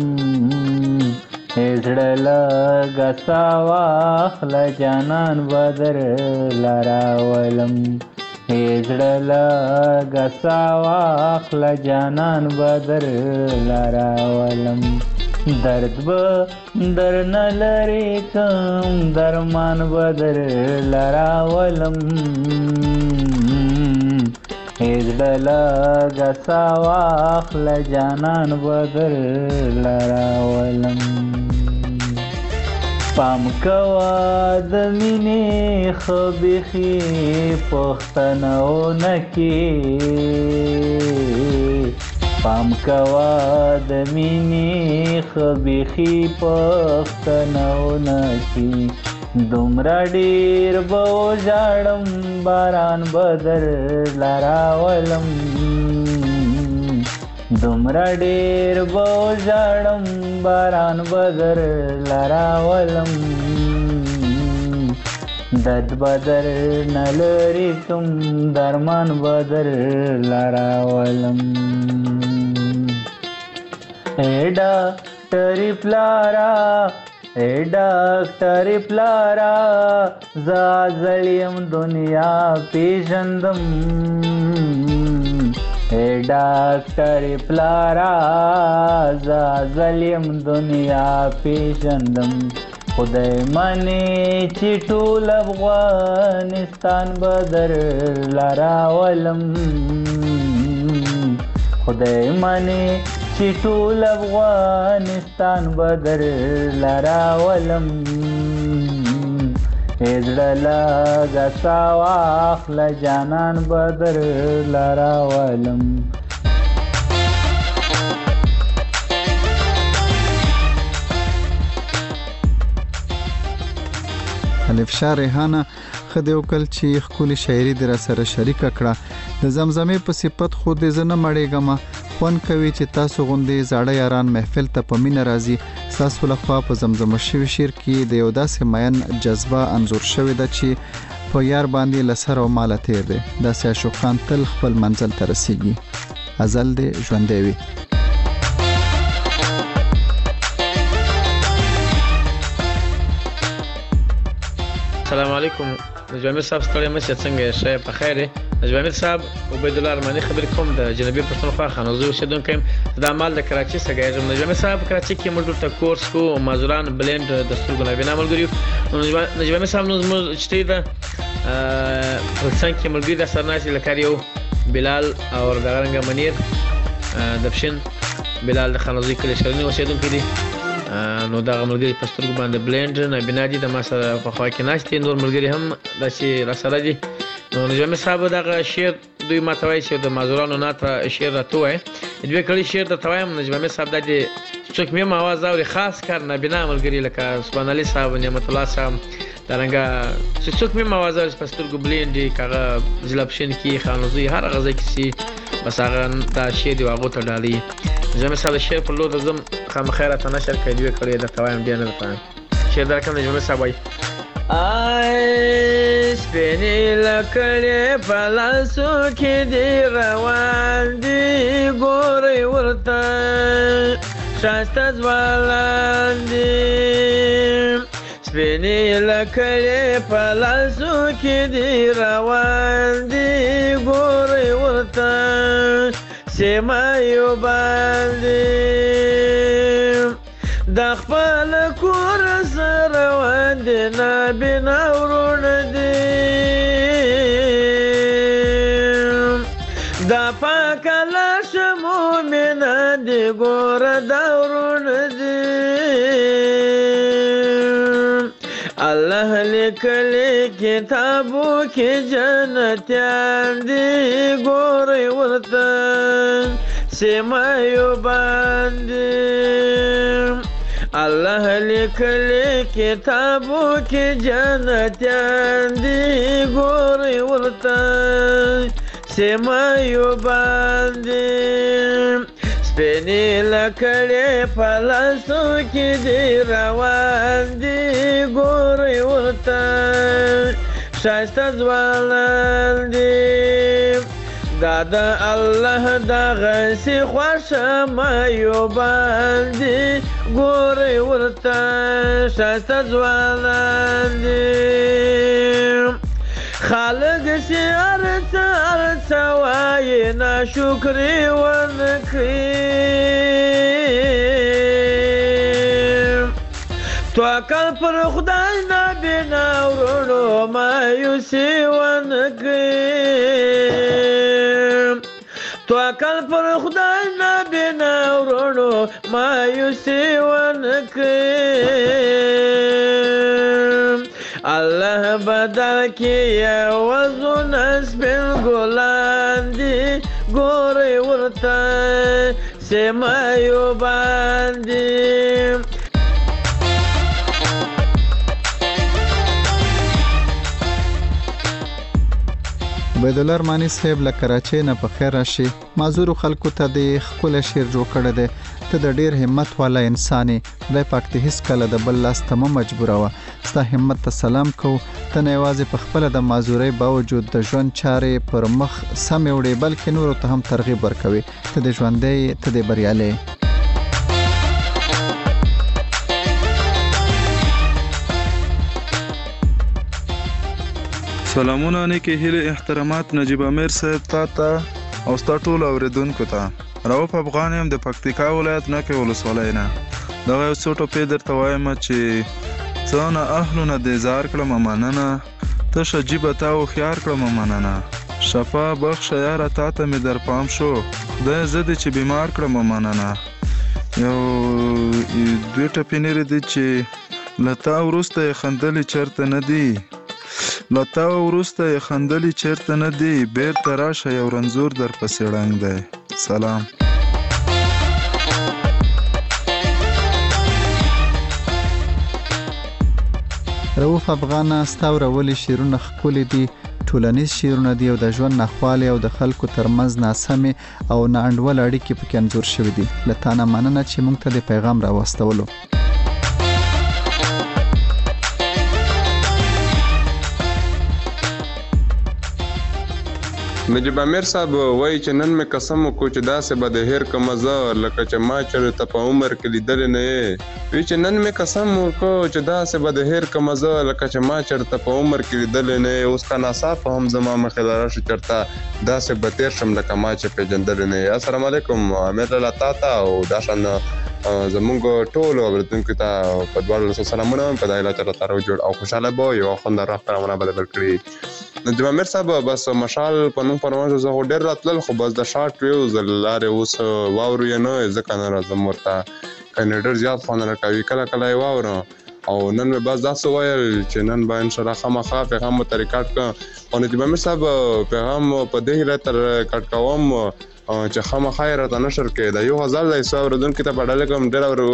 زړه لږه سا واخله جانان به درله راولم زړه لږه ساه واخله جانان به درله راولم درد به درنه لرې کم درمان به درله راولم زړه لږه ساه واخله جانان به درله راولم پام کوه د مینې ښه بیخي پوښتنه ونه کې پام کوه د مینې ښه بیخي پوښتنه ونه کې دومره ډېر به وژاړم باران به درله راولم دومره ډېر به وژاړم باران به درله راولم درد به درنه لرې کم درمان به درله راولم ای ډاکټرې پلاره ای ډاکټرې پلاره زه ازل یم دنیا پیژندم ای ډاکټرې پلاره زه ازل یم دنیا پیژندم خدای منې چې ټول افغانستان به درله راولم خدای منې چې ټول افغانستان به درله راولم زړه لږه ساه واخله جانان به درله راولم الفشار ریحانه خدای وکړ چې ښکلي شاعري در سره شریکه کړه د زمزمې په صفت خو دې زه نه مړېږم خوند کوي چې تاسو غوندې زاړه یاران محفل ته په مینه راځي ستاسو لخوا په زمزمه شوي شعر کې د یو داسې مین جذبه انځور شوې ده چې په یار باندې له سر او ماله تیر دی داسې عاشقان تل خپل منزل ته رسیږي ازل دې ژوندی وي السلام علیکم نجیب امیر صاحب ستړي مشه څنګه شې په خیر نجیب امیر صاحب عبید الله ارمانی خبر کوم د جنوبي پښتونخوا خانوزو اوسیدونکو د عمل د کراچي څخه یم نجیب امیر صاحب کراچي کې موږ ته کورس کو مازوران بلند د سترګو نه بنا ملګریو نجیب امیر صاحب نو چې دا څنګه ملګری د سرناسي لکاریو بلال او دغرنګ منیر د پښین بلال د خانوزي کې شرنی اوسیدونکو دي نو دا ملګری په سترګو باندې بلند نه بنا دي د ما سره په خوا کې ناشته نور ملګری هم داسې را سره دي نو نجم صاحب دا شعر دوی ماتوي چې د مازورانو ناته شعر راټوي دوی کړي شعر د توایم نجم صاحب د څوک مې आवाज اوري خاص کار نه بنا ملګری لکه سبحان الله صاحب نعمت الله صاحب درنګا چې څوک مې आवाज اوري په سترګو بلند دي کغه زلبشن کې خانوزي هر غزه کې بس هغه دا شعر دی واغو ته ډالي نجم صاحب شعر په لور زم خامخیرات نشر کوي دوی کړي د توایم دی نه پام شعر درکم نجم صاحب وای سپینې لکړې په لاسو کې دې روان دي ګورې ورته ښایسته ځوانان دي سپینې لکړې په لاسو کې دې روان دي ګورې ورته سیمه یو باندې د خپل کور سره وندې نابینا ورونه دي د پاک لاش مومنه دي ګوره دا ورونه دي الله لیکلی کتابو کې جنتیان دي ګورې ورته سیمه یو باندې الله لیکلی کتابو کې جنتیان دي ګورې ورته سیمه یو باندې سپینې لکړې په لاسو کې دې روان دي ګورې ورته ښایسته ځوانان دي دا د الله دغسې خوښه مایو باندې ګورې ورته ښایسته ځوانان دي خالق سي ارتا وای ناشکری ونکړي توکل پر خدای نه بنا ورونو مایوسي ونکړي توکل پر خدای نه بنا ورونو مایوسي ونکړي الله بدل کې یوازونه سپین ګلان دي ګورې ورته سیمایو باندې عبیدالله ارماني صاحب له کراچۍ نه په خیر راشي. معذورو خلکو ته د ښکلی شعر جوړ کړی دی. ته د ډېر همت والا انسان یې. خدای پاک ته هېڅکله د بل لاس ته مه مجبوروه. ستا همت ته سلام کوو. ته نه یوازې په خپله د معذورۍ باوجود د ژوند چارې پر مخ سمې وړې بلکې نورو ته هم ترغیب ورکوي. ته دې ژوندی یې، ته دې بریالی یې. سلامونه نیکې هیلې احترامات نجیب امیر صاحب تا او ستا ټولو اورېدونکو ته. رؤف افغان یم د پکتیکا ولایت نکې ولسوالۍ نه. دغه یو څو ټوپې درته وایم چې څه نه اهلو نه دې زار کړم مننه، تشه جیبه تا هوښیار کړم مننه، شفا بخشه یاره تا ته مې در پام شو، خدای زه دې چې بیمار کړم مننه. یو دوی ټپې نېرې دي چې له تا وروسته یې خندلې چېرته نه دي، له تا وروسته یې خندلې چېرته نه دي، بیرته راشه یو رنځور در پسې ړنګ دی. سلام. رؤف افغان ستا ورولي شعرونه ښکلي دي، ټولنیز شعرونه دي او د ژوند ناخوالې او د خلکو ترمنځ ناسمې او نا انډول اړیکې پکې انځور شوي دي. له تا نه مننه چې موږ ته د پیغام راواستولو. نجیب امیر صاحب وایي چې نن مې قسم وکړو چې داسې به د هیر کمه زه لکه چې ما چېرته په عمر کې لیدلې نه یې. وایي چې نن مې قسم وکړو چې داسې به د هیر کمه زه لکه چې ما چېرته په عمر کې لیدلې نه یې. اوس که ناڅاپه هم زما مخې ته راشي چېرته داسې به تېر شم لکه ما چې پېژندلې نه یې. السلام علیکم امیر لالا تا ته او دا شان زمونږ ټولو اورېدونکو ته په دواړو لاسو سلامونه وایم. په دا هیله چې الله تعالی جوړ او خوشحاله به یو خوندور خپرونه به بدل کړي. نجیب امیر صاحب بس مشال په نوم پروانه زه خو ډېر راتلل خو بس د شارټ ویوز له لارې اوس واورو یې نه ځکه نه راځم ورته کنې ډېر زیات خوند راکوي کله کله یې واورم او نن مې بس داسې ویل چې نن به انشاءالله خامخا پیغام ورته ریکارډ کړم او نجیب امیر صاحب پیغام په دې هیله تر ریکارډ کوم چې خامخا یې راته نشر کړي. د 1000 د حساب اورېدونکي ته په ډله کوم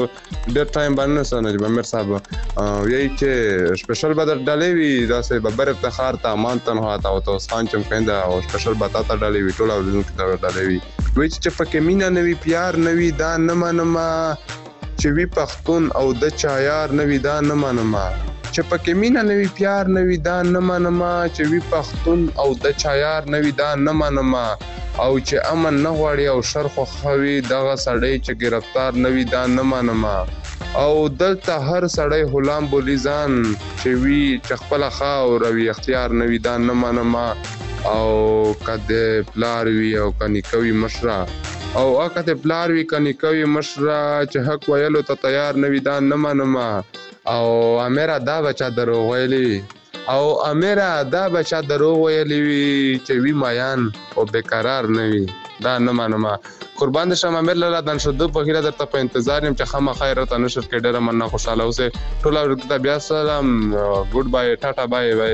ډېر ټایم باندې نه سه نجیب امیر صاحب وایي چې سپیشل به در ډلې وي داسې ببر افتخار ته امان تنها ته او توس خان چمکنده او سپیشل به تا ته ډلې وي ټول اورېدونکي ته ډلې وي. وایي چې پکې مینه نه وي پیار نه وي دا نه منمه چې وي پښتون او د چا یار نه وي دا نه منمه چې پکې مینه نه وي پیار نه وي دا نه منمه چې وي پښتون او د چا یار نه وي دا نه منمه او چې امن نه غواړي او شر خوښوي دغه سړی چې ګرفتار نه وي دا نه منمه او دلته هر سړی غلام بولی ځان چې وي چې خپله خاوره وي اختیار نه وي دا نه منمه او که د پلار وي او که نیکه وي مشره او که د پلار وي که نیکه وي مشره چې حق ویلو ته تیار نه وي دا نه منمه او امیره دا به چا دروغ ویلی وي او امیره دا به چا دروغ ویلی وي چې وي مایان او بېقرار نه وي دا نه منمه. قربان دې شم امیر لالا دانشده په هیله درته په انتظار یم چې خامخا یې راته نشر کړې. ډېره مننه خوشحاله اوسئ ټول اورېدونکو ته بیا سلام ګوډ بای ټاټا بای بای.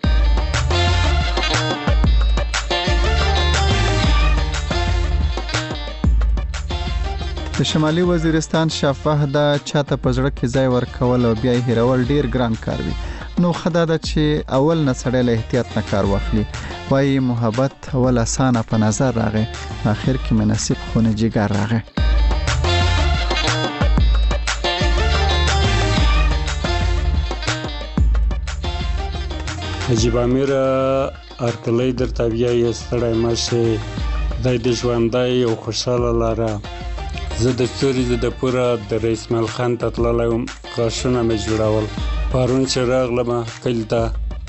د شمالي وزیرستان شفاه دا چاته په زړه کې ځای ورکول او بیا یې هیرول ډیر ګران کار وي. نو خدا دا چې اول نه سړی له احتیاط نه کار واخلي. وایي محبت اول اسانه په نظر راغی اخر کې مې نصیب خونه جګر راغی. نجیب امیر ارتلی درته بیا یې ستړی مه شې خدای دې ژوندی او خوشحاله لاره. زه د ستوري د پوره د رئیس مل خان ته تللی وم غاښونه مې جوړول. پرون چې راغلم کلي ته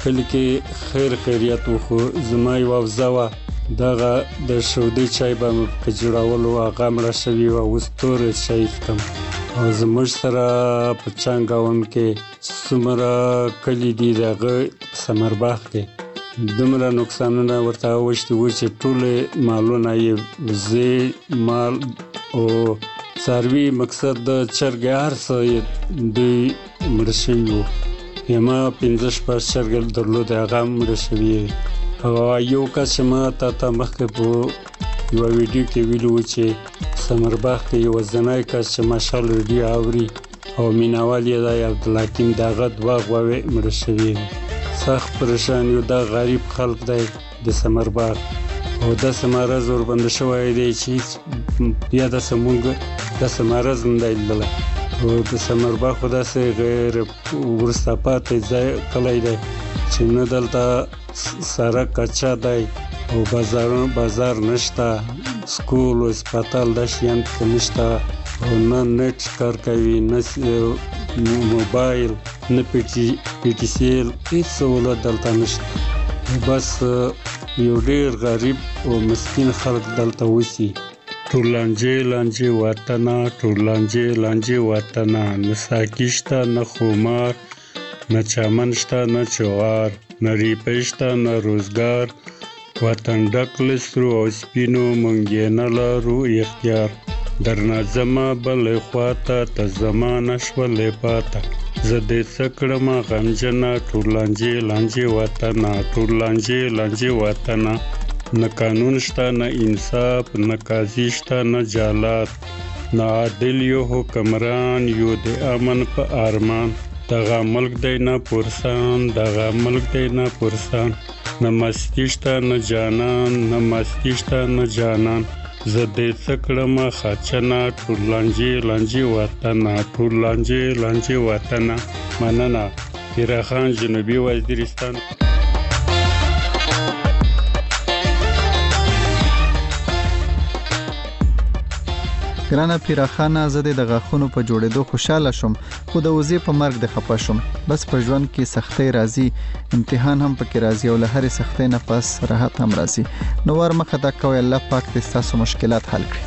کلی کې خیر خیریت وخو زما یو وزوا دغه د شودي چای به په جوړولو هغه مړه شوي وه اوس تورې چای څښم او زموږ سره په چانګاون کې څومره کلي دي د هغه ثمرباغ کې دومره نقصانونه ورته اوښتي وو چې ټولې مالونه یې وزې مال او څاروي مقصد د چرګې هر څه یې دوی مړه شوي وو ما 15 چرګې درلودې هغه مړه شوي او یو کس چې ما ته مخکې په یو ویډیو کې ویلو چې ثمرباغ کې یو ځنای کس چې ماشال ریډیو اوري او میناوال یې دی عبدالحکیم دغه دوه غواوې مړه شوي سخت پریشان یو دا غریب خلک دی د ثمرباغ او داسې مرض ورباندې شوی دی چې بیا داسې مونږ داسې مرض نه دی لیدلی او د ثمرباغ خو داسې غیر وروسته پاتې ځای کلی دی چې نه دلته سړک کچا دی او بازار نشته سکول او هسپتال دا شیان پکې نشته او نه نټ کار کوي نه موبایل نه پی ټي سی ایل هېڅ سهولت دلته نشته بس یو ډېر غریب او مسکین خلک دلته اوسي ټول لانجې وطنه ټول لانجې وطنه نه ساقي شته نه خمار نه چمن شته نه چغار نه ریپۍ شته نه روزګار وطن ډک له سرو او سپینو موږ یې نه لرو اختیار درنه ځمه بلې خواته ته زما نه شولې پاته زه دې څه کړمه غمجنه ټول لانجې وطنه ټول لانجې وطنه نه قانون شته نه انصاف نه قاضي شته نه جالات نه عادل یو حکمران یو د امن په ارمان دغه ملک دی نه پرسان نه مستی شته نه جانان زه دې څه کړمه خاچنه ټول لانجې وطنه مننه پیرخان جنوبي وزیرستان ګرانه پیرخانه زه د غاښونو په جوړېدو خوشاله شوم خو د وزې په مرګ د خپه شوم بس په ژوند کې سختۍ راځي امتحان هم پکې راځي او له هرې سختۍ نه پس راحت هم راځي نو ور مخه دا کوي الله پاک دې ستاسو مشکلات حل کړي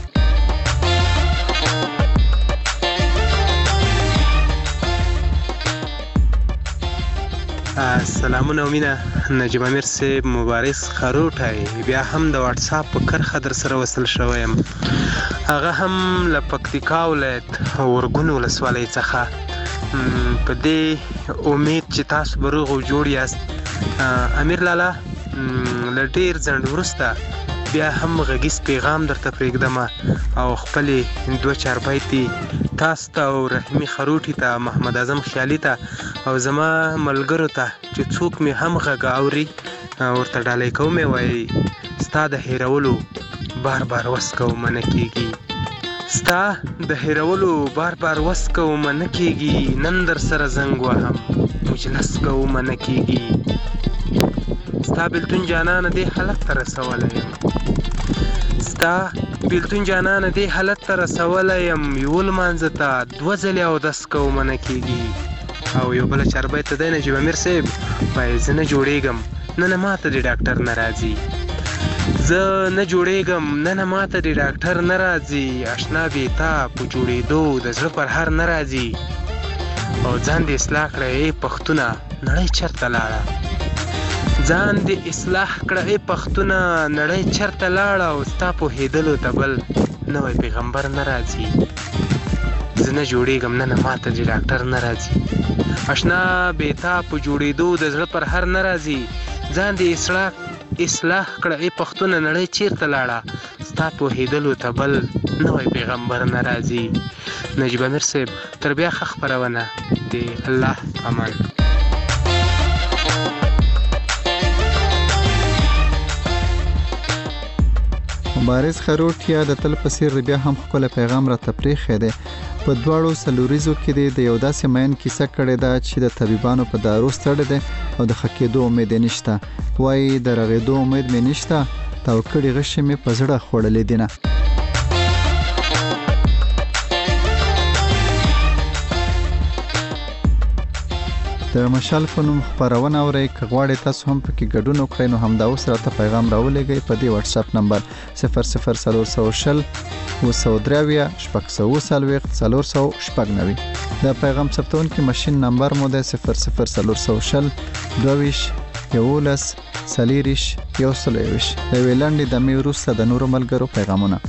سلامونه ومینه نجیب امیر صاحب مبارز خروټی بیا هم د واتس اپ په کرخه در سره وصل شوم هغه هم له پکتیکا ولایت ورګون ولسوالۍ څخه په دې امید چې تاسو به روغ او جوړ یاست امیر لالا له ډېر ځنډ وروسته بیا هم غږیز پیغام درته پرېږدم او خپلې 2-4 بیتې تاسو ته او رحیمي خروټي ته محمد اعظم خیالي ته او زما ملګرو ته چې څوک مې هم غږ اوري ورته ډالۍ کوم وایي ستا د هېرولو بار وس کومه نه کېږي ستا د هېرولو بار وس کومه نه کېږي نن در سره زنګ وهم مجلس کومه نه کېږي ستا بېلتون جانانه دې حالت ته رسولی یم ستا بېلتون جانانه دې حالت ته رسولی یم یو لمانځه ته 2 ځلې اودس کومه نه کېږي او یو بله چاربیت ته دی نجیب امیر صاحب وایي زه نه جوړېږم نن ماته د ډاکټر نه راځي زه نه جوړېږم نن ماته د ډاکټر نه راځي اشنا بې تا په جوړېدو د زړه پر هر نه راځي او ځان دې اصلاح کړه ای پښتونه نړۍ چېرته لاړه ځان دې اصلاح کړه ای پښتونه نړۍ چېرته لاړه او ستا پوهېدلو ته بل نوی پیغمبر نه راځي زه نه جوړېږم نن ماته د ډاکټر نه راځي اشنا بې تا په جوړېدو د زړه پر هر نه راځي ځان دې اصلاح کړه ای پښتونه نړۍ چېرته لاړه ستا پوهېدلو ته بل نوی پیغمبر نه راځي نجیب امیر صاحب تر بیا ښه خپرونه د الله امان مبارز خروټیا د تل په څیر بیا هم خپل پیغام را تپریخې ده په دواړو سلوریزو کې د یو داسې مین کیسه کړې ده چې د طبيبانو په دارو ستړي ده او د خکېدو امید نشته وایي د رغېدو امید مې نشته تاو کړي غشې مې په زړه خوړلې دینه د د مشال په نوم خبرونه اورئ که غواړئ تاسو هم پکې ګډون وکړئ نو همدا اوس راته پیغام راولېږئ په دې واتس اپ نمبر 00420 240 د پیغام ثبتونکي ماشين نمبر مو ده 00420 22 11 سلیریش یو سلیوش د ویلاندې د میروسته د نورو ملګرو پیغامونه.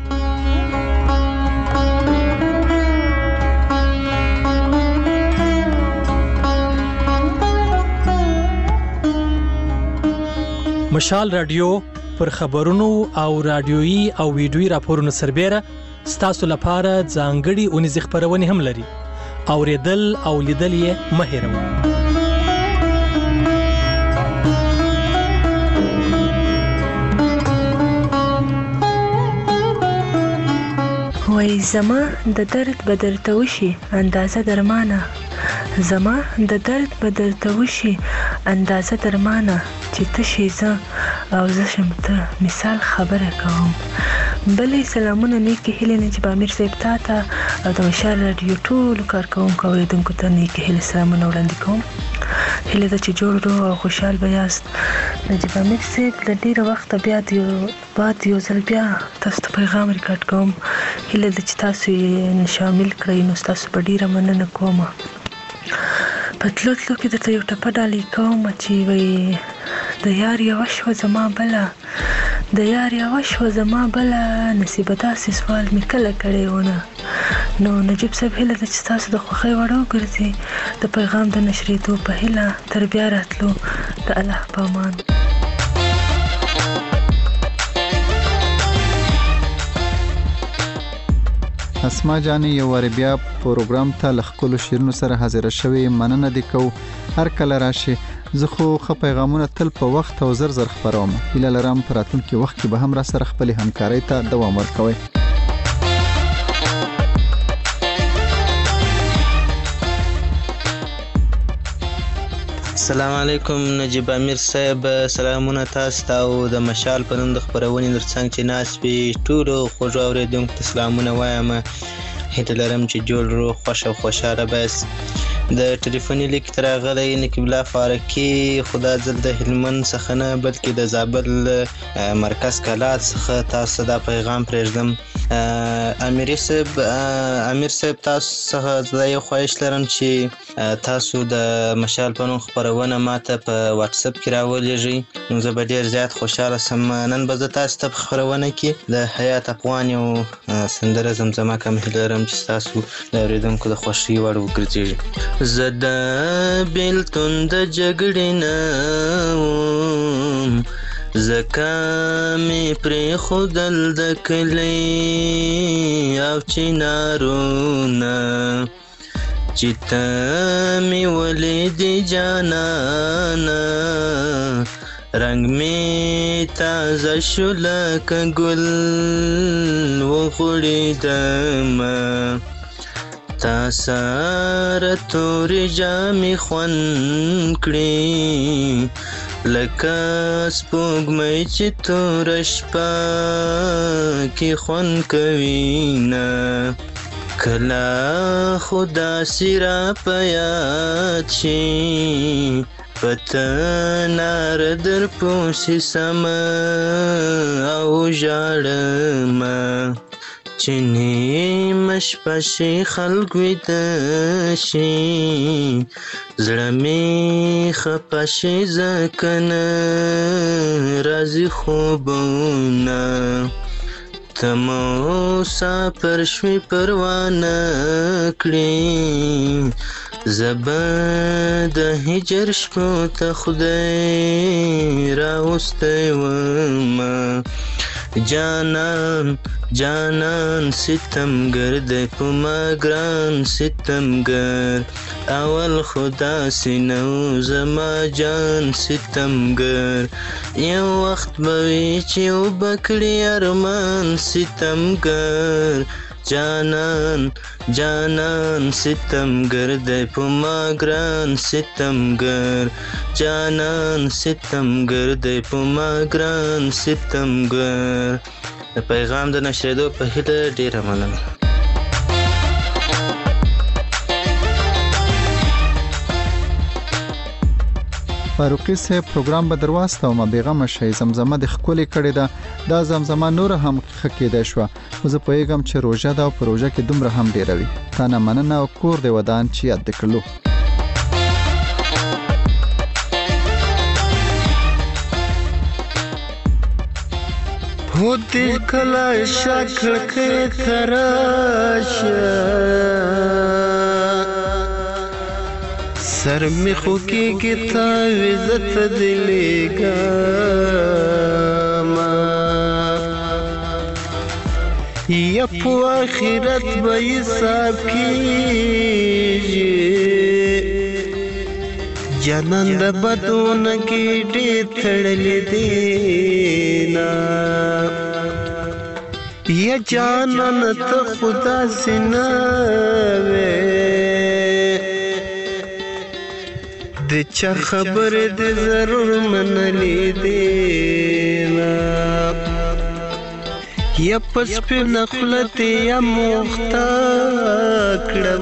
مشال رادیو پر خبرونو او رادیويي او ویډیويي راپورونو سربېره ستاسو لپاره ځانګړي اونیزې خبرونه هم لري. اوریدل او لیدل یې مه هېروئ. وای زما د درد بدرته وشي اندازه درمانه زما د درد بدرته وشي اندازه درمانه چې ته شې زه او زه شم ته مثال خبره کوم. بلې سلامونه نیکې هیلې نجیب امیر صاحب تاته او د مشال رادیو ټولو کارکوونکو اوریدونکو ته نیکې هیلې سلامونه وړاندې کوم. هیله ده چې جوړ روغ او خوشحال به یاست. نجیب امیر صاحب له ډېره وخته بیا یو ځل بیا تاسو ته پیغام ریکارډ کوم. هیله ده چې تاسو یې شامل کړئ نو ستاسو په ډېره مننه کوم. په تلو کې درته یو ټپه ډالۍ کوم چې وایي د یار یوه شوه زما بله د یار یوه شوه زما بله نصیبه داسې سوال مې کله کړی ونه. نو نجیب صاحب هیله ده چې تاسو د خوښۍ وړ وګرځي. د پیغام د نشریدو په هیله تر بیا راتلو د الله په امان. اسما جانې یو وار بیا پروګرام ته لخکلو شیرونو سره حاضر شوی مننه دي کو هر کله راشي. زه خو پیغامونه تل په وخت او زر خبروم. هیله لرم په راتلونکي وخت کې به هم را سره خپل همکارۍ ته دوام ورکوي. السلام علیکم نجیب امیر صاحب، سلامونه تاسو ته او د مشال په نوم د خبرونې ترڅنګ چې ناست وي ټولو خوږو اورېدونکو ته سلامونه وایم. هیله لرم چې جوړ روغ خوښ او خوشحاله بس. د ټلیفوني لیک تر راغلی نقیب الله فاروقي خو دا ځل د هلمند څخه نه بلکې د زابل مرکز کلات څخه تاسو دا پیغام پرېږدم. امیر صاحب تاسو څخه زه یو خواهش لرم چې تاسو د مشال په نوم خپرونه ماته په واتس اپ کې راولېږئ نو زه به ډېر زیات خوشحاله سم. نن به زه تاسو ته په خپرونه کې د حیات افغان یو سندره زمزمه کوم. هیله لرم چې تاسو د اورېدونکو د خوښۍ وړ وګرځېږي. زه د بېلتون د جګړې نه وم زکه مې پرېښودل د کلي او چنارونه چې ته مې ولیدې جانانه رنګ مې تازه شو لکه ګل وغوړېدمه تا سره تورې جامې خوند کړې لکه سپوږمۍ چې توره شپه کې خوند کوي نه. کله خو داسې را په یاد شي په ته ناره در پوسې سمه او ژاړمه چې نیمه شپه شي خلک ویده شي زړه مې خفه شي ځکه نه راځي خوبونه ته مسافر شوې پروا نه کړې زه به د هجر شپو ته خدای راوستی ومه. جانان جانان ستمګر دی په ما ګران ستمګر اول خدا سینو زما جان ستمګر یو وخت به وي چې وبکړي ارمان ستمګر جانان جانان ستمګر دی په ما ګران ستمګر جانان ستمګر دی په ما ګران ستمګر. د پیغام د نشریدو په هیله ډیره مننه. فاروقي صاحب پروګرام به درواست او ما بیغمه شي زمزمه د خپل کړي دا زمزمه نور هم خکېده شو زه پوهیږم چې روزه دا پروژه کې دومره هم ډیروي تا نه مننه او کور دی ودان چې یاد کړلو هوتی کلا شکل کې تراشه سر می خو کې تا عزت دلېګا ما یا په آخرت به حساب کېږي جنان د بدون کې ډېر تړلې دینا یا جانان ته خدا سينه وې د چا خبر دې ضرور منلې دینا یا پس په نخلت یا مختا کړم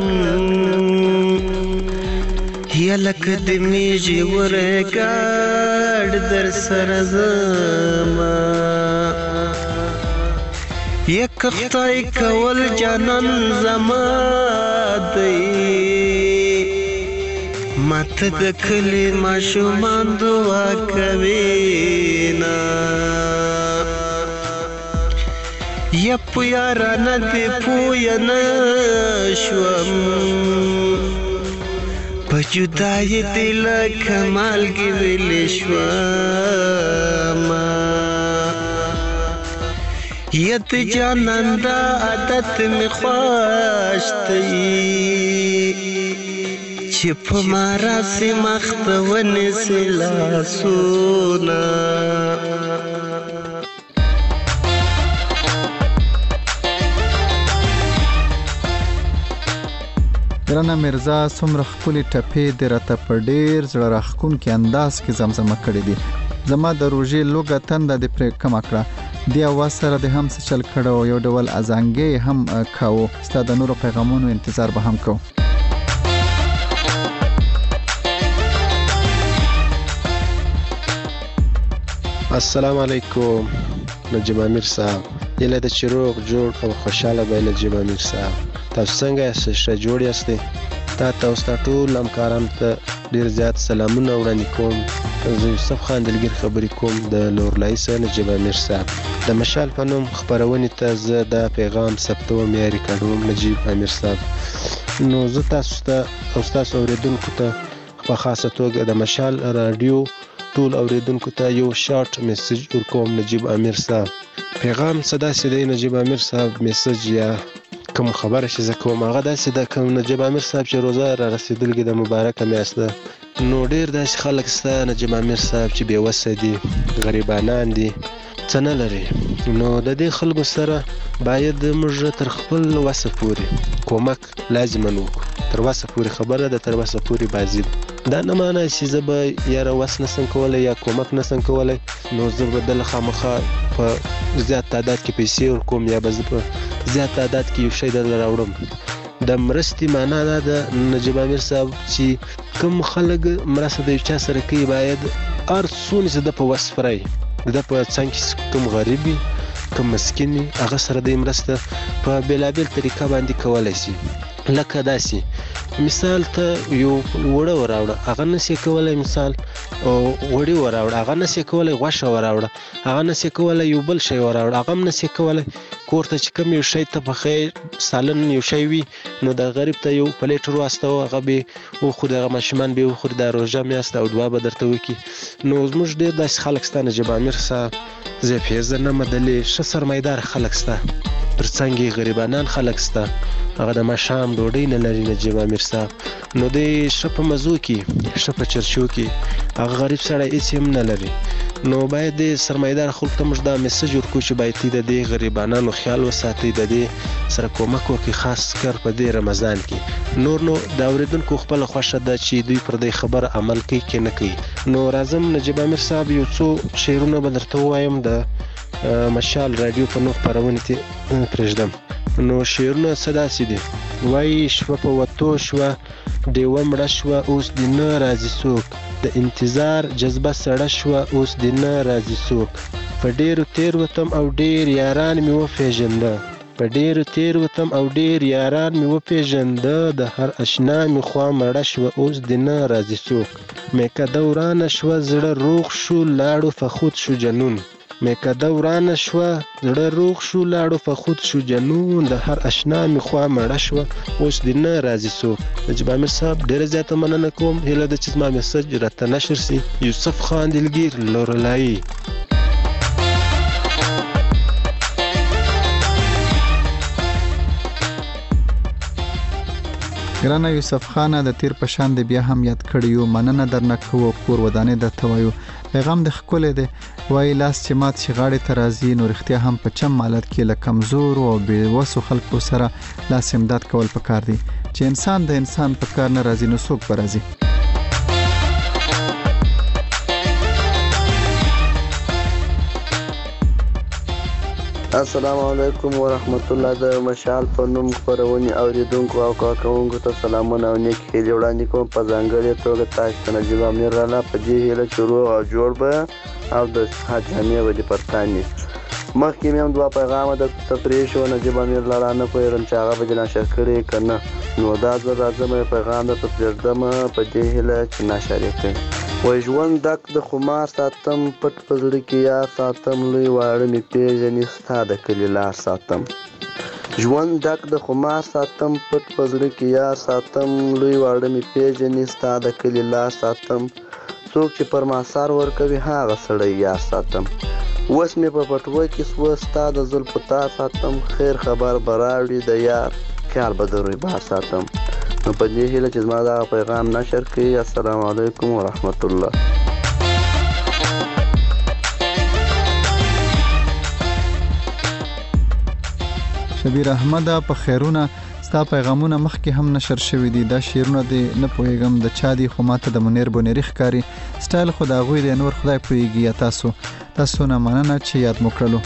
یا لکه د میږي ورګاډ در سره زما یا کخته کول جانان زما دی ماته د کلی ماشومان دعا کوي نا یا پیارانه دې پوی نه شوم په جدای دل کمال کې ویل شوم یت جانان دا عادت می خواشتي چې په مارا سي مختونه سلا سونا درنه مرزا څومره خپل ټپې د راته په ډیر زړه راښکونکي انداز کې زمزمه کړې دي زما د روژې لوګه تنده د پرې کمه کړه دی اواز سره د هم څه چل کړه او یو ډول ازانګې هم کاوه ستا د نورو پیغامونو انتظار به هم کوو السلام علیکم نجیب امیر صاحب یله د چروغ جوړ او خوشاله به نجیب امیر صاحب تاسو څنګه یاست ښه جوړ یاست تاسو ټول همکارانو ته ډیر زیات سلامونه وړاندې کوم زه یوسف خان دلګر خبرې کوم د لورلای سره نجیب امیر صاحب د مشال په نوم خبرونې ته زه د پیغام ثبتوم یا ریکارډوم نجیب امیر صاحب نو زه تاسو ته او تاسو اوریدونکو ته په خاصه توګه د مشال رادیو ټول اوریدونکو ته یو شارټ میسج ورکوم نجیب امیر صاحب پیغام صدا سي نجیب امیر صاحب میسج یا کوم خبره چې زه کوم هغه داسې د کوم نجیب امیر صاحب چې روزه را رسیدلګي د مبارکه میاشت ده نو ډیر داسې خلک سته نجیب امیر صاحب چې بې وسه دي غریبانان دي څه نه لري نو د دې خلکو سره باید موږ تر خپل وسه پورې کومک لازما وکړو تر وسه پورې خبره ده تر وسه پورې بازي دا نه معنی چې زه به یاره وس نسم کولی یا کومک نسم کولی نو زه به دله خامخا په زیات تعداد کې پیسې ورکوم یا به زه په زیات تعداد کې یو شی درله راوړم د مرستې معنا دا ده نجیب امیر صاحب چې کوم خلک مرسته د یو چا سره کوي باید هر څونه چې د په وس فرای د په څنګ کې کوم غریب وي کوم مسکین وي هغه سره د مرسته په بېلابېل طریقه باندې کولی شي لکه داسې مثال ته یو وړه وراوړه هغه نسې کولی مثال وړې وراوړه هغه نسې کولی غوښه وراوړه هغه نسې کولی یو بل شی وراوړه هغه هم نسې کولی کور ته چې کوم یو شی ته پخې سالن یو شی وي نو د غریب ته یو پلیټ ورواستوه هغه به وخوري هغه ماشومان به وخوري دا روژه میاشت او دعا به درته وکړي نو زموږ ډېر داسې خلک شته نجیب امیر صاحب زه پیژنم دلې ښه سرمایدار خلک شته تر څنګ یې غریبانان خلک شته هغه د ماښام ډوډۍ نه لري نجیب امیر صاحب نو دی ښه په مزو کې ښه په چرچو کې هغه غریب سړی هېڅ هم نه لري نو باید د سرمایدار خلکو ته موږ دا میسج ورکړو چې باید د دې غریبانانو خیال وساتئ د دې سره کومک وکړي خاص کر په دې رمضان کې نور نو د اورېدونکو خپله خوښه ده چې دوی پر دې خبره عمل کوي که نه کوي نو راځم نجیب امیر صاحب یو څو شعرونه به درته ووایم د مشال رادیو په نوم خپرونې ته پرېږدم نو شعرونه څه داسې دي وایي شوه په وتو شوه ډیوه مړه شوه اوس دې نه راځي څوک د انتظار جذبه سړه شوه اوس دې نه راځي څوک په ډېرو تیر وتم او ډېر یاران مې وپېژنده په ډېرو تیر وتم او ډېر یاران مې وپېژنده د هر اشنا مې خوا مړه شوه اوس دې نه راځي څوک میکده ورانه شوه زړه روغ شو لاړو فخود شو جنون میکده ورانه شوه زړه روغ شو لاړو فخود شو جنون د هر اشنا مې خوا مړه شوه اوس دې نه راځي څوک نجیب امیر صاحب ډېره زیاته مننه کوم هیله ده چې زما میسج راته نشر سي یوسف خان دلګیر لورلایي ګرانه یوسف خانه د تیر په شان دی بیا هم یاد کړی یو مننه درنه کوو کور ودانې درته وایو پیغام د ښکلی دی وایي لاس چې مات شي غاړې ته راځي نو رښتیا هم په چم حالت کې له کمزورو او بې وسو خلکو سره لاس امداد کول پکار دي چې انسان د انسان په کار نه راځي نو څوک به راځي السلام علیکم ورحمت الله د مشال په نوم خپرونې اوریدونکو او کارکوونکو ته سلامونه او نیک هیلې وړاندې کوم په ځانګړې توګه تاسو ته نجیب امیر رانا په دې هیله چې روغ او جوړ به او د صحت جامې به دې پر تان وي مخکې مې هم دوه پیغامه درته تفریح شو نجیب امیر لالا نه پوهېږم چې هغه به دې نشر کړي که نه نو دا زه راځم پیغام درته پرېږدم په دې هیله چې نشر یې کړي وای ژوند ډک د خمار ساتم پټ په زړه کې یار ساتم لوی واړه مې پېژني ستا د کلي لار ساتم ژوند ډک د خمار ساتم پټ په زړه کې یار ساتم لوی واړه مې پېژني ستا د کلي لار ساتم څوک چې پر ما سر ورکوي هغه سړی یار ساتم اوس مې په پټوه کې سوه ستا د زلفو تار ساتم خیر خبر به راوړي د یار خیال به د روی بار ساتم نو په دې هیله چې زما دغه پیغام نشر کړي السلام علیکم ورحمت الله شبیر احمد په خیرونه ستا پیغامونه مخکې هم نشر شوي دي دا شعرونه دې نه پوهېږم د چا دي خو ماته د منیر بونیری ښکاري سټایل خو د هغوی دی نور خدای پوهېږي یا تاسو نه مننه چې یاد مو کړلو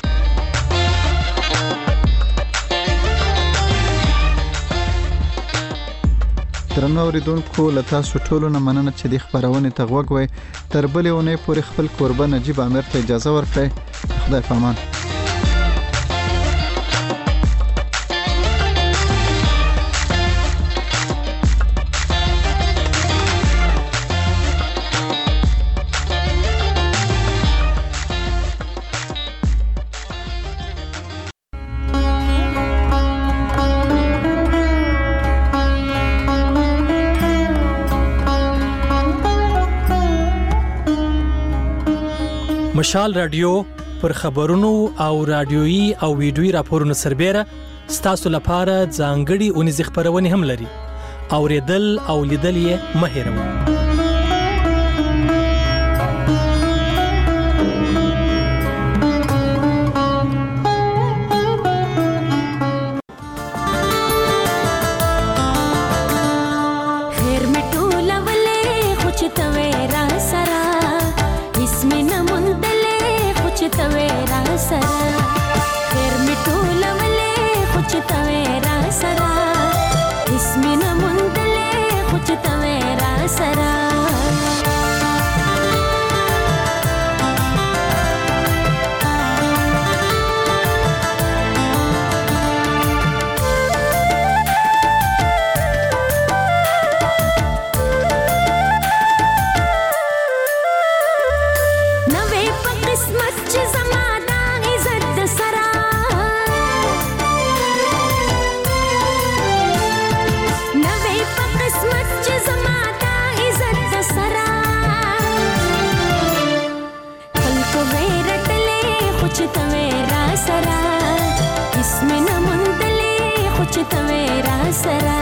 درنو اوریدونکو له تاسو ټولو نه مننه چې د خبرونې ته غوږ وئ تر بلې اونۍ پورې خپل کوربه نجیب امیر ته اجازه ورکړئ خدای په امان مشال رادیو پر خبرونو او رادیويي او ویډیويي راپورونو سربېره ستاسو لپاره ځانګړي اونیزې خبرونه هم لري اوریدل او لیدل یې مه هېروئ سره